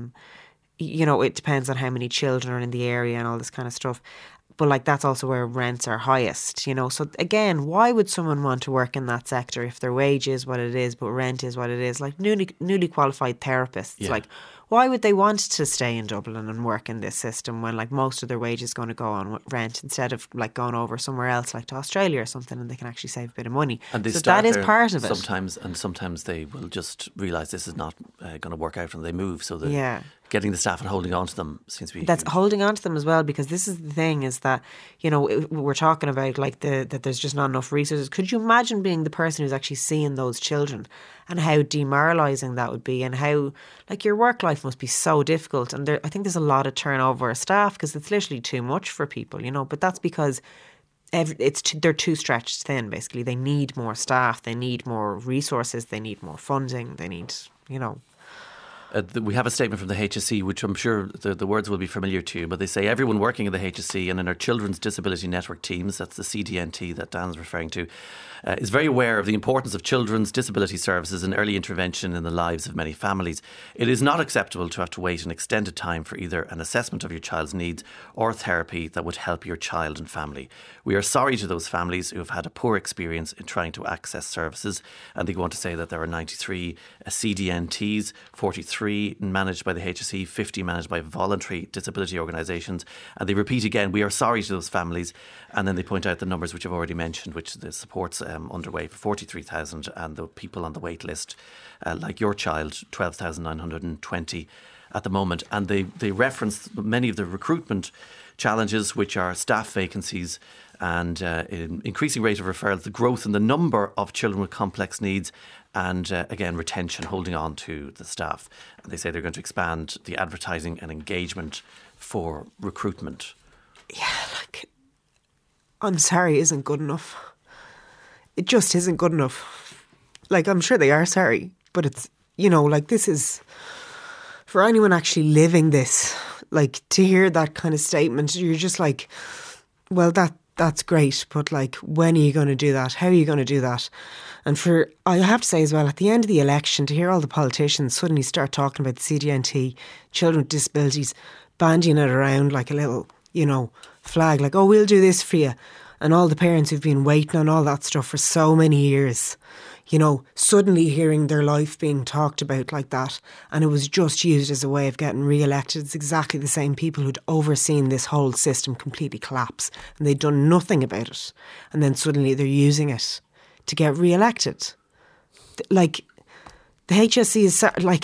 it depends on how many children are in the area and all this kind of stuff. But like that's also where rents are highest, So again, why would someone want to work in that sector if their wage is what it is, but rent is what it is? Like newly qualified therapists, like, why would they want to stay in Dublin and work in this system when like most of their wage is going to go on rent, instead of like going over somewhere else like to Australia or something, and they can actually save a bit of money? And so that is part of it. Sometimes they will just realise this is not going to work out and they move. So getting the staff and holding on to them seems to be... That's holding on to them as well, because this is the thing, is that, we're talking about like that there's just not enough resources. Could you imagine being the person who's actually seeing those children, and how demoralising that would be, and how like your work life must be so difficult? And I think there's a lot of turnover of staff, because it's literally too much for people, but that's because they're too stretched thin, basically. They need more staff, they need more resources, they need more funding, they need, we have a statement from the HSE, which I'm sure the words will be familiar to you, but they say everyone working in the HSE and in our Children's Disability Network teams, that's the CDNT that Dan's referring to, is very aware of the importance of children's disability services and early intervention in the lives of many families. It is not acceptable to have to wait an extended time for either an assessment of your child's needs or therapy that would help your child and family. We are sorry to those families who have had a poor experience in trying to access services. And they go on to say that there are 93 CDNTs, 43 managed by the HSE, 50 managed by voluntary disability organisations. And they repeat again, we are sorry to those families. And then they point out the numbers which I've already mentioned, which the support's underway for 43,000, and the people on the wait list, like your child, 12,920 at the moment. And they reference many of the recruitment challenges, which are staff vacancies and increasing rate of referrals, the growth in the number of children with complex needs, and again, retention, holding on to the staff. And they say they're going to expand the advertising and engagement for recruitment. Yeah, like, I'm sorry, isn't good enough. It just isn't good enough. Like, I'm sure they are sorry, but it's, like, this is, for anyone actually living this, like, to hear that kind of statement, you're just like, well, that's great, but like, when are you going to do that? How are you going to do that? And I have to say as well, at the end of the election, to hear all the politicians suddenly start talking about the CDNT, children with disabilities, bandying it around like a little, flag, like, oh, we'll do this for you. And all the parents who've been waiting on all that stuff for so many years, suddenly hearing their life being talked about like that. And it was just used as a way of getting re-elected. It's exactly the same people who'd overseen this whole system completely collapse, and they'd done nothing about it. And then suddenly they're using it to get re-elected. Like, the HSE is like,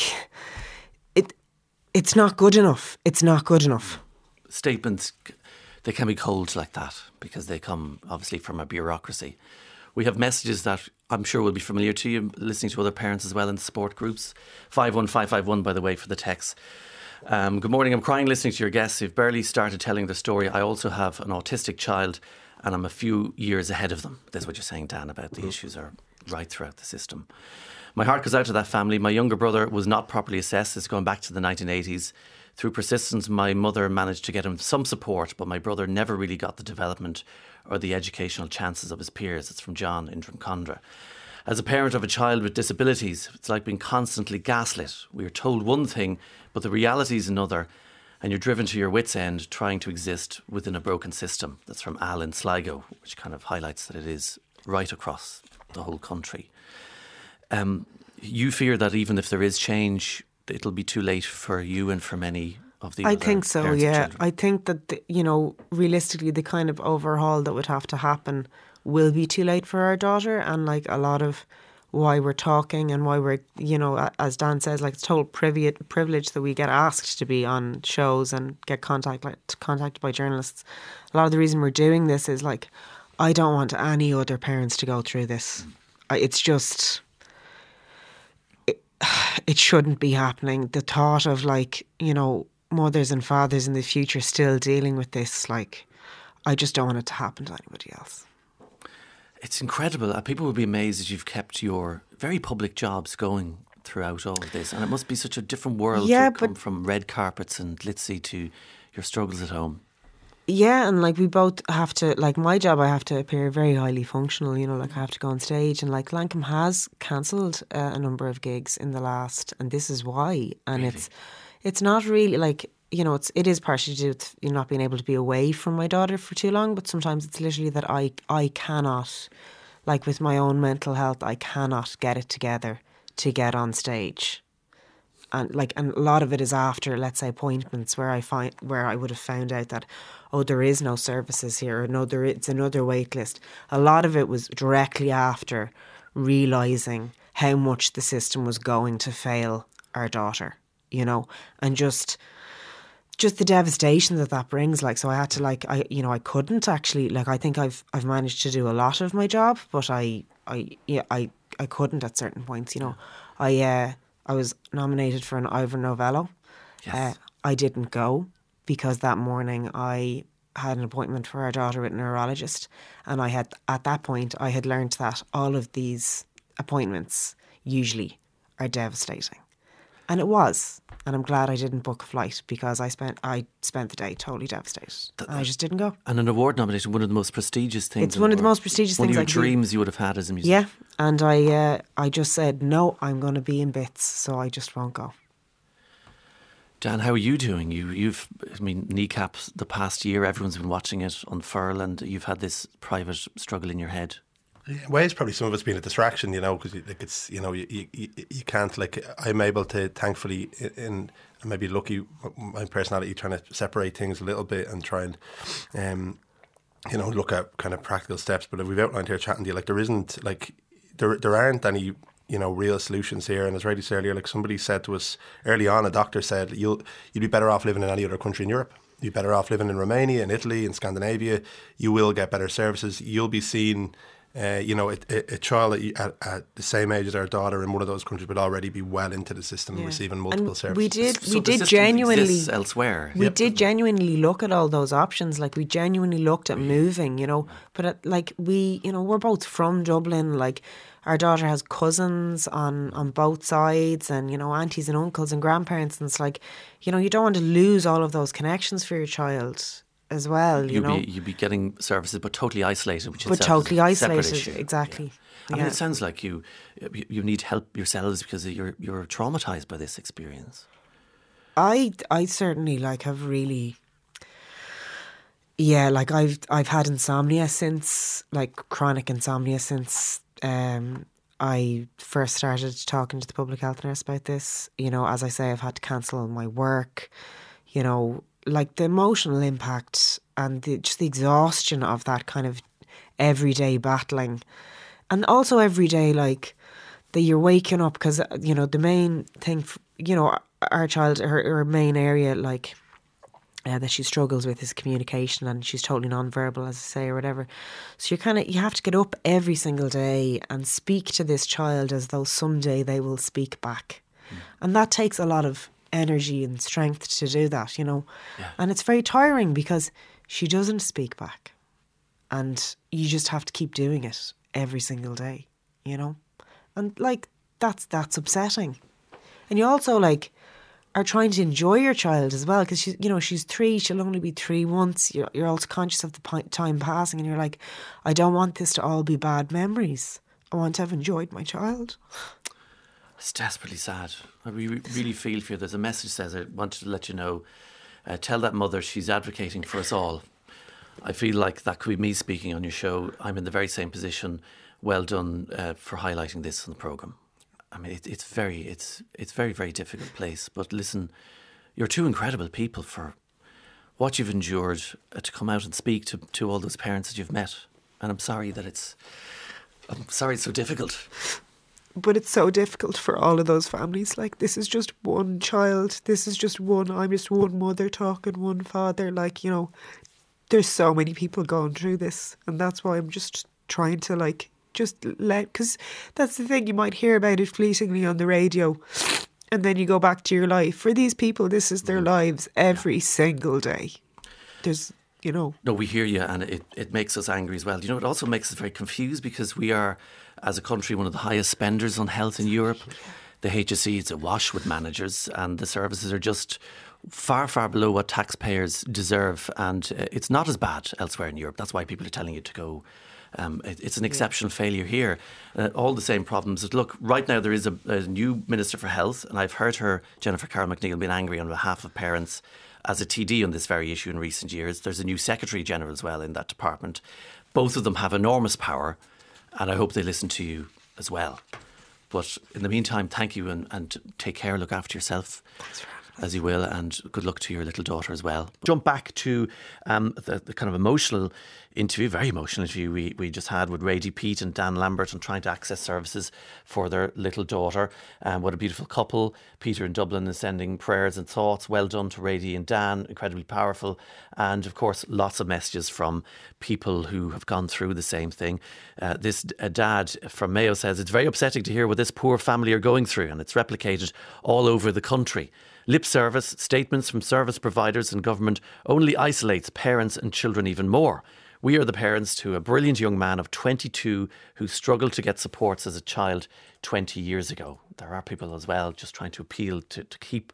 it's not good enough. It's not good enough. Statements, they can be cold like that because they come obviously from a bureaucracy. We have messages that I'm sure will be familiar to you, listening to other parents as well in the support groups. 51551, by the way, for the text. Good morning. I'm crying listening to your guests who've barely started telling their story. I also have an autistic child and I'm a few years ahead of them. That's what you're saying, Dan, about the issues are right throughout the system. My heart goes out to that family. My younger brother was not properly assessed. It's going back to the 1980s. Through persistence, my mother managed to get him some support, but my brother never really got the development or the educational chances of his peers. It's from John in Drumcondra. As a parent of a child with disabilities, it's like being constantly gaslit. We are told one thing, but the reality is another, and you're driven to your wits' end trying to exist within a broken system. That's from Al in Sligo, which kind of highlights that it is right across the whole country. You fear that even if there is change, it'll be too late for you and for many of the I other think so, parents of yeah. children. I think that, realistically, the kind of overhaul that would have to happen will be too late for our daughter. And like a lot of why we're talking and why we're, as Dan says, like it's total privilege that we get asked to be on shows and get contacted by journalists. A lot of the reason we're doing this is like, I don't want any other parents to go through this. It's just... It shouldn't be happening. The thought of mothers and fathers in the future still dealing with this, I just don't want it to happen to anybody else. It's incredible. People will be amazed that you've kept your very public jobs going throughout all of this. And it must be such a different world to come from red carpets and glitzy to your struggles at home. Yeah, and we both have to, my job, I have to appear very highly functional, I have to go on stage. And Lankum has cancelled a number of gigs in the last, and this is why. And really? It's not really it is partially to do with not being able to be away from my daughter for too long, but sometimes it's literally that I cannot, with my own mental health, I cannot get it together to get on stage. And a lot of it is after, let's say, appointments where I would have found out that, there is no services here, or it's another wait list. A lot of it was directly after realising how much the system was going to fail our daughter, and just the devastation that brings. So I had to I couldn't actually, I think I've managed to do a lot of my job, but I couldn't at certain points. I was nominated for an Ivor Novello. Yes. I didn't go because that morning I had an appointment for our daughter with a neurologist, and at that point I had learned that all of these appointments usually are devastating. And it was. And I'm glad I didn't book a flight because I spent the day totally devastated. I just didn't go. And an award nomination, one of the most prestigious things. It's one of the most prestigious things. One of your dreams you would have had as a musician. Yeah, and I just said, no, I'm going to be in bits, so I just won't go. Dan, how are you doing? You've kneecaps the past year, everyone's been watching it unfurl, and you've had this private struggle in your head. Yeah, ways probably some of it's been a distraction, because it's you can't I'm able to, thankfully, in maybe lucky my personality, trying to separate things a little bit and try and look at kind of practical steps. But we've outlined here chatting to you, there isn't there aren't any real solutions here. And as Ray said earlier, somebody said to us early on, a doctor said you'd be better off living in any other country in Europe. You'd be better off living in Romania, in Italy, in Scandinavia. You will get better services. You'll be seen. A child at the same age as our daughter in one of those countries would already be well into the system and receiving multiple services. We did genuinely elsewhere. We did genuinely look at all those options. We genuinely looked at moving, But we're both from Dublin. Our daughter has cousins on both sides, and aunties and uncles and grandparents, and it's you don't want to lose all of those connections for your child as well, You'd be getting services, but totally isolated, which is totally isolated, issue. Exactly. Yeah. It sounds like you need help yourselves because you're traumatized by this experience. I certainly have really, I've had insomnia since, chronic insomnia since I first started talking to the public health nurse about this. As I say, I've had to cancel my work. The emotional impact and just the exhaustion of that kind of everyday battling. And also every day, that you're waking up because, the main thing, our child, her main area, that she struggles with is communication, and she's totally non-verbal, as I say, or whatever. So you have to get up every single day and speak to this child as though someday they will speak back. And that takes a lot of energy and strength to do that, Yeah. And it's very tiring because she doesn't speak back. And you just have to keep doing it every single day, And that's upsetting. And you also are trying to enjoy your child as well, because she's 3, she'll only be 3 once. You're also conscious of the time passing, and you're like, I don't want this to all be bad memories. I want to have enjoyed my child. It's desperately sad. I really feel for you. There's a message that says, I wanted to let you know, tell that mother she's advocating for us all. I feel like that could be me speaking on your show. I'm in the very same position. Well done for highlighting this on the programme. I mean, it's very, very difficult place. But listen, you're 2 incredible people for what you've endured to come out and speak to all those parents that you've met. And I'm sorry it's so difficult. But it's so difficult for all of those families. This is just one child. I'm just one mother talking, one father. There's so many people going through this. And that's why I'm just trying to because that's the thing, you might hear about it fleetingly on the radio and then you go back to your life. For these people, this is their lives every single day. There's, No, we hear you, and it makes us angry as well. It also makes us very confused, because we are, as a country, one of the highest spenders on health in Europe. The HSE is awash with managers, and the services are just far, far below what taxpayers deserve, and it's not as bad elsewhere in Europe. That's why people are telling you to go. It's an exceptional failure here. All the same problems. Look, right now there is a new Minister for Health, and I've heard her, Jennifer Carroll McNeill, been angry on behalf of parents as a TD on this very issue in recent years. There's a new Secretary General as well in that department. Both of them have enormous power, and I hope they listen to you as well. But in the meantime, thank you, and take care, look after yourself. Thanks for having me. As you will, and good luck to your little daughter as well. Jump back to the kind of emotional interview, very emotional interview we just had with Radie Peat and Dan Lambert on trying to access services for their little daughter. What a beautiful couple. Peter in Dublin is sending prayers and thoughts. Well done to Radie and Dan, incredibly powerful. And of course, lots of messages from people who have gone through the same thing. This dad from Mayo says, it's very upsetting to hear what this poor family are going through, and it's replicated all over the country. Lip service, statements from service providers and government only isolates parents and children even more. We are the parents to a brilliant young man of 22 who struggled to get supports as a child 20 years ago. There are people as well just trying to appeal to keep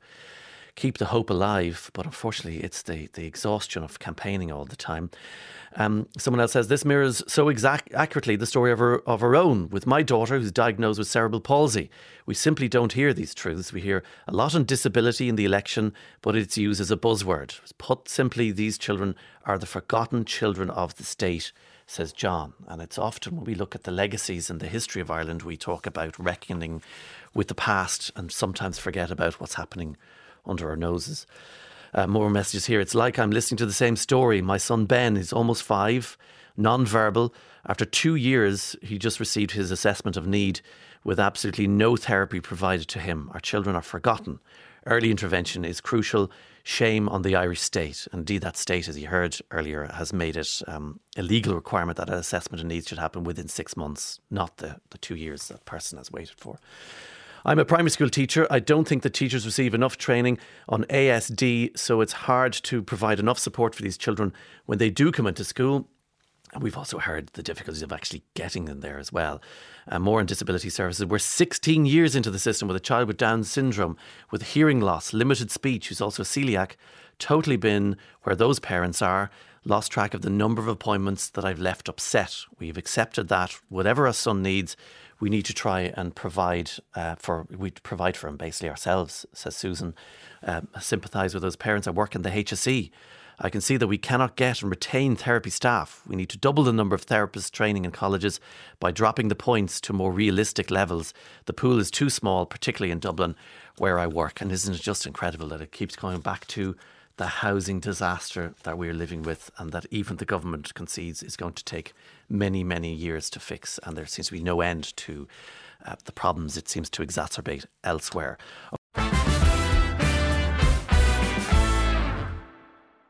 the hope alive, but unfortunately it's the exhaustion of campaigning all the time. Someone else says, this mirrors so accurately the story of our own, with my daughter who's diagnosed with cerebral palsy. We simply don't hear these truths. We hear a lot on disability in the election, but it's used as a buzzword. Put simply, these children are the forgotten children of the state, says John. And it's often when we look at the legacies and the history of Ireland, we talk about reckoning with the past and sometimes forget about what's happening under our noses. More messages here. It's like I'm listening to the same story. My son Ben is almost 5, non-verbal. After 2 years, he just received his assessment of need with absolutely no therapy provided to him. Our children are forgotten. Early intervention is crucial. Shame on the Irish state. Indeed, that state, as you heard earlier, has made it a legal requirement that an assessment of needs should happen within 6 months, not the 2 years that person has waited for. I'm a primary school teacher. I don't think that teachers receive enough training on ASD, so it's hard to provide enough support for these children when they do come into school. And we've also heard the difficulties of actually getting them there as well. More on disability services. We're 16 years into the system with a child with Down syndrome, with hearing loss, limited speech, who's also celiac, totally been where those parents are. Lost track of the number of appointments that I've left upset. We've accepted that whatever our son needs, we need to try and provide for him basically ourselves, says Susan. I sympathise with those parents. I work in the HSE. I can see that we cannot get and retain therapy staff. We need to double the number of therapists training in colleges by dropping the points to more realistic levels. The pool is too small, particularly in Dublin, where I work. And isn't it just incredible that it keeps going back to the housing disaster that we're living with, and that even the government concedes is going to take many, many years to fix. And there seems to be no end to the problems it seems to exacerbate elsewhere.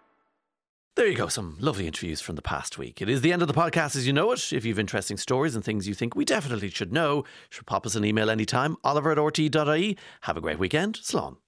There you go, some lovely interviews from the past week. It is the end of the podcast as you know it. If you have interesting stories and things you think we definitely should know, pop us an email anytime, oliver@rte.ie. Have a great weekend. Slán.